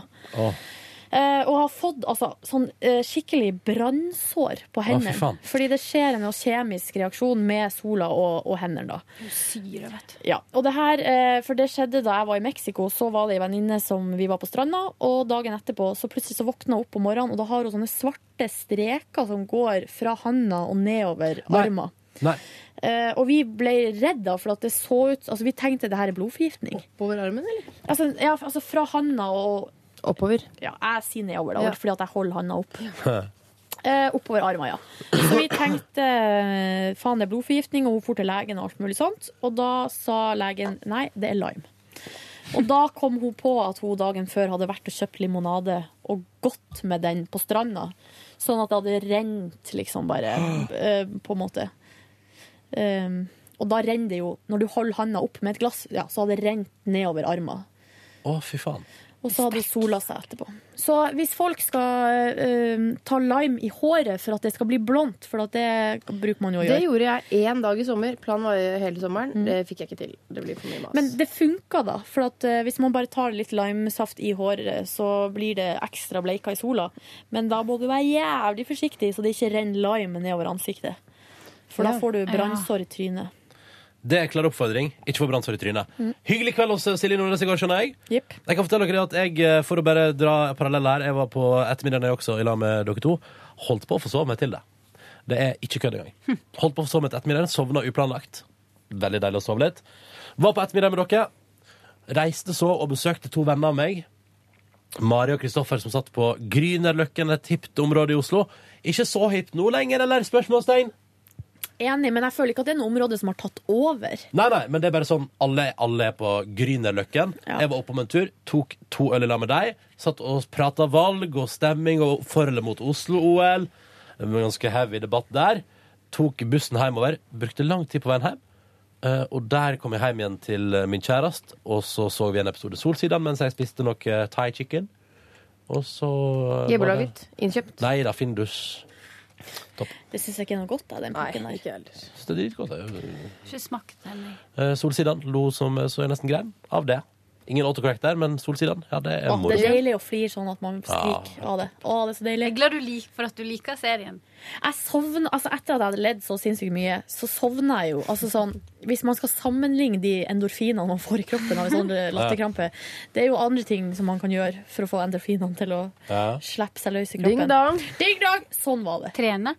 Og har fått sånn skikkelig brannsår på hendene. Fordi det skjer en kjemisk reaksjon med sola og hendene da. Syre, vet du. Ja, og det her, for det skjedde da jeg var i Mexico, så var det en venninne som vi var på stranda, og dagen etterpå så plutselig så våkna hun opp på morgenen, og da har hun sånne svarte streker som går fra handa og nedover armen. Nei. Og vi ble redda for at det så ut, altså vi tenkte det her er blodforgiftning. Oppover armen, eller? Altså fra handa og oppover? Ja, jeg sier nedover da, fordi at jeg holder handa opp. Oppover armen, ja. Så vi tenkte, faen det er blodforgiftning, og hun får til legen og alt mulig sånt. Og da sa legen, nei, det er lime. Og da kom hun på at hun dagen før hadde vært og kjøpt limonade og gått med den på stranda. Sånn at det hadde rent liksom bare, på en måte. Og da renner det jo, når du holder handa opp med et glass, ja, så hadde det rent nedover armen. Fy faen. Og så hadde sola seg etterpå. Så hvis folk skal ta lime i håret for at det skal bli blondt, for at det bruker man jo å gjøre. Det gjorde jeg 1 dag i sommer. Planen var jo hele sommeren. Det fikk jeg ikke til. Det blir for mye mas. Men det funka da, for at hvis man bare tar litt limesaft i håret, så blir det ekstra bleika i sola. Men da må du være jævlig forsiktig, så det ikke renner lime nedover ansiktet. For da får du brannsår i trynet. Det er klar oppfordring. Ikke få brannsår i trynet. Hyggelig kveld hos Silje Nordnes i går, skjønner jeg. Yep. Jeg kan fortelle dere at jeg, for å bare dra parallell her, jeg var på ettermiddagen jeg også i lag med dere to, holdt på å få sove meg til det. Det er ikke kødd engang. Holdt på å få sove meg til ettermiddagen, sovna uplanlagt. Veldig deilig å sove litt. Var på ettermiddagen med dere. Reiste så og besøkte 2 venner av meg. Mari og Kristoffer som satt på Grünerløkken, et hipt område i Oslo. Ikke så hipt nå lenger, eller spørsmålstegn? Enig, men jeg føler ikke at det er noe område som har tatt over. Nei, men det er bare sånn, alle er på Grünerløkken. Ja. Jeg var oppe om en tur, tok 2 øl i lag med deg, satt og pratet valg og stemming og for eller mot Oslo-OL. Det var en ganske heavy debatt der. Tok bussen hjemover, brukte lang tid på veien hjem. Og der kom jeg hjem igjen til min kjærest, og så vi en episode Solsidan mens jeg spiste noe Thai chicken. Og så... Hjemmelaget? Innkjøpt? Nei da, Findus. Topp. Det synes jeg ikke er noe godt av den pakken der. Nei, ikke heller. Så det er litt godt. Ikke smakt den. Solsidan lo som så jeg nesten grein av det. Ingen autocorrect der, men Solsidan, ja, det er moro. Det er deilig å flire sånn at man skriker av det. Det er så deilig. Jeg er glad for at du liker serien. Jeg sovner, altså etter at jeg hadde ledd så sinnssykt mye, så sovner jeg jo. Altså sånn, hvis man skal sammenligne de endorfinene man får i kroppen av en sånn latterkrampe, det er jo andre ting som man kan gjøre for å få endorfinene til å slippe seg løs i kroppen. Ding dong. Ding dong! Sånn var det. Trene.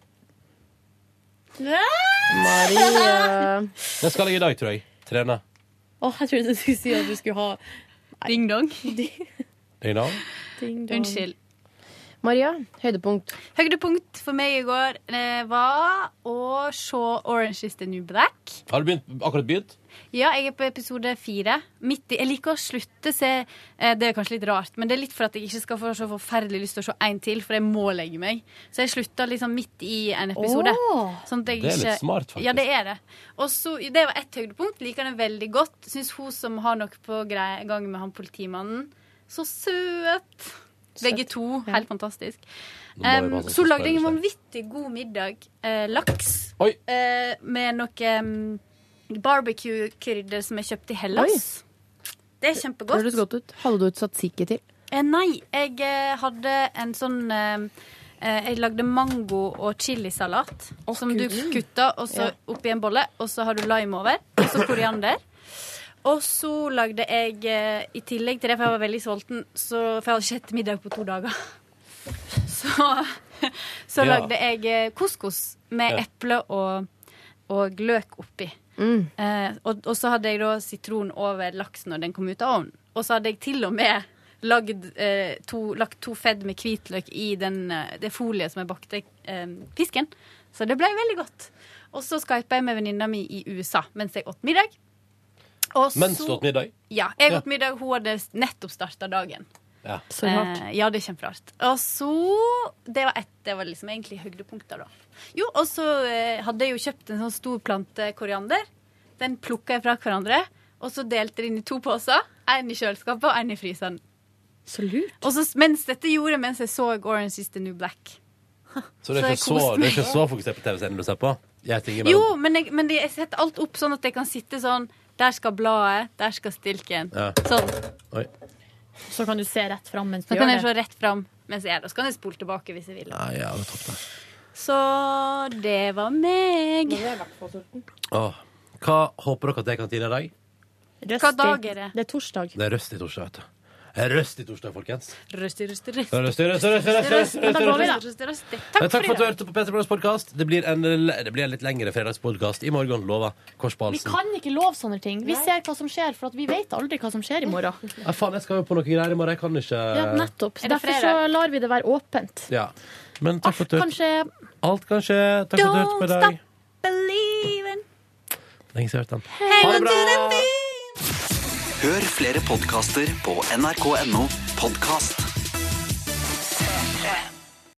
Maria. Det skal jeg i dag, tror jeg. Trene. Jeg trodde du skulle si at du skulle ha Ding dong. Ding dong. Unnskyld. Maria, høydepunkt. Høydepunkt for meg i går var å se Orange is the New Black. Har du akkurat begynt? Ja, jeg er på episode 4. Jeg liker å slutte se, det er kanskje litt rart, men det er litt for at jeg ikke skal få så forferdelig lyst til å se en til, for jeg må legge meg. Så jeg slutter liksom midt i en episode. Sånn at jeg det er litt smart, faktisk. Ja, det er det. Og så, det var ett høydepunkt, liker den veldig godt. Synes hun som har noe på gang med han politimannen, så søt. Begge to, helt fantastisk. Så lagde jeg en vanvittig god middag. Laks. Med noe barbecue-krydder som jeg kjøpte i Hellas. Det er kjempegodt. Det høres godt ut. Hadde du et tzatziki til? Nei, jeg hadde en sånn jeg lagde mango og chilisalat som du kutta, og så oppi en bolle, og så har du lime over, og så koriander. Og så lagde jeg, i tillegg til det, for jeg var veldig sulten, for jeg hadde ikke hatt middag på 2 dager. Så lagde jeg couscous med eple og løk oppi. Og så hadde jeg da sitron over laksen når den kom ut av ovnen. Og så hadde jeg til og med lagt 2 fedd med hvitløk i det folie som jeg bakte fisken. Så det ble veldig godt. Og så skypet jeg med venninna mi i USA mens jeg åt middag. Mens du åt middag? Ja, jeg åt middag. Hun hadde nettopp startet dagen. Ja, så rart. Ja, det er kjemperart. Og så, det var liksom egentlig høydepunkter da. Jo, og så hadde jeg jo kjøpt en sånn stor plante koriander. Den plukket jeg fra hverandre, og så delte jeg inn i 2 poser. En i kjøleskapet og en i fryseren. Så lurt. Og så, mens dette gjorde mens jeg så Orange is the New Black. Så det er ikke så fokusert på TV-serien du ser på? Jo, men jeg setter alt opp sånn at jeg kan sitte sånn. Der skal bladet, der skal stilken. Sånn. Oi. Så kan du se rett fram mens du gjør det. Så kan jeg se rett fram mens jeg gjør det. Så kan jeg spole tilbake hvis jeg vil. Ja, det er topp det. Så det var meg. Hva håper dere at det kan tine i dag? Hva dag er det? Det er torsdag. Det er røst i torsdag, vet du. Røst i torsdag, folkens. Røst. Takk for at du hørte på Peter Morgens podcast. Det blir en litt lengre fredagspodcast i morgen, lover Korsbalsen. Vi kan ikke love sånne ting. Vi ser hva som skjer, for at vi vet aldri hva som skjer i morgen. Faen, jeg skal jo på noe greier i morgen. Jeg kan ikke... Ja, nettopp. Derfor så lar vi det være åpent. Ja. Men takk for at du hørte. Alt kan skje. Takk for at du hørte på i dag. Don't stop believing. Lenge siden jeg hørte den. Ha det bra! Hør flere podcaster på nrk.no podcast.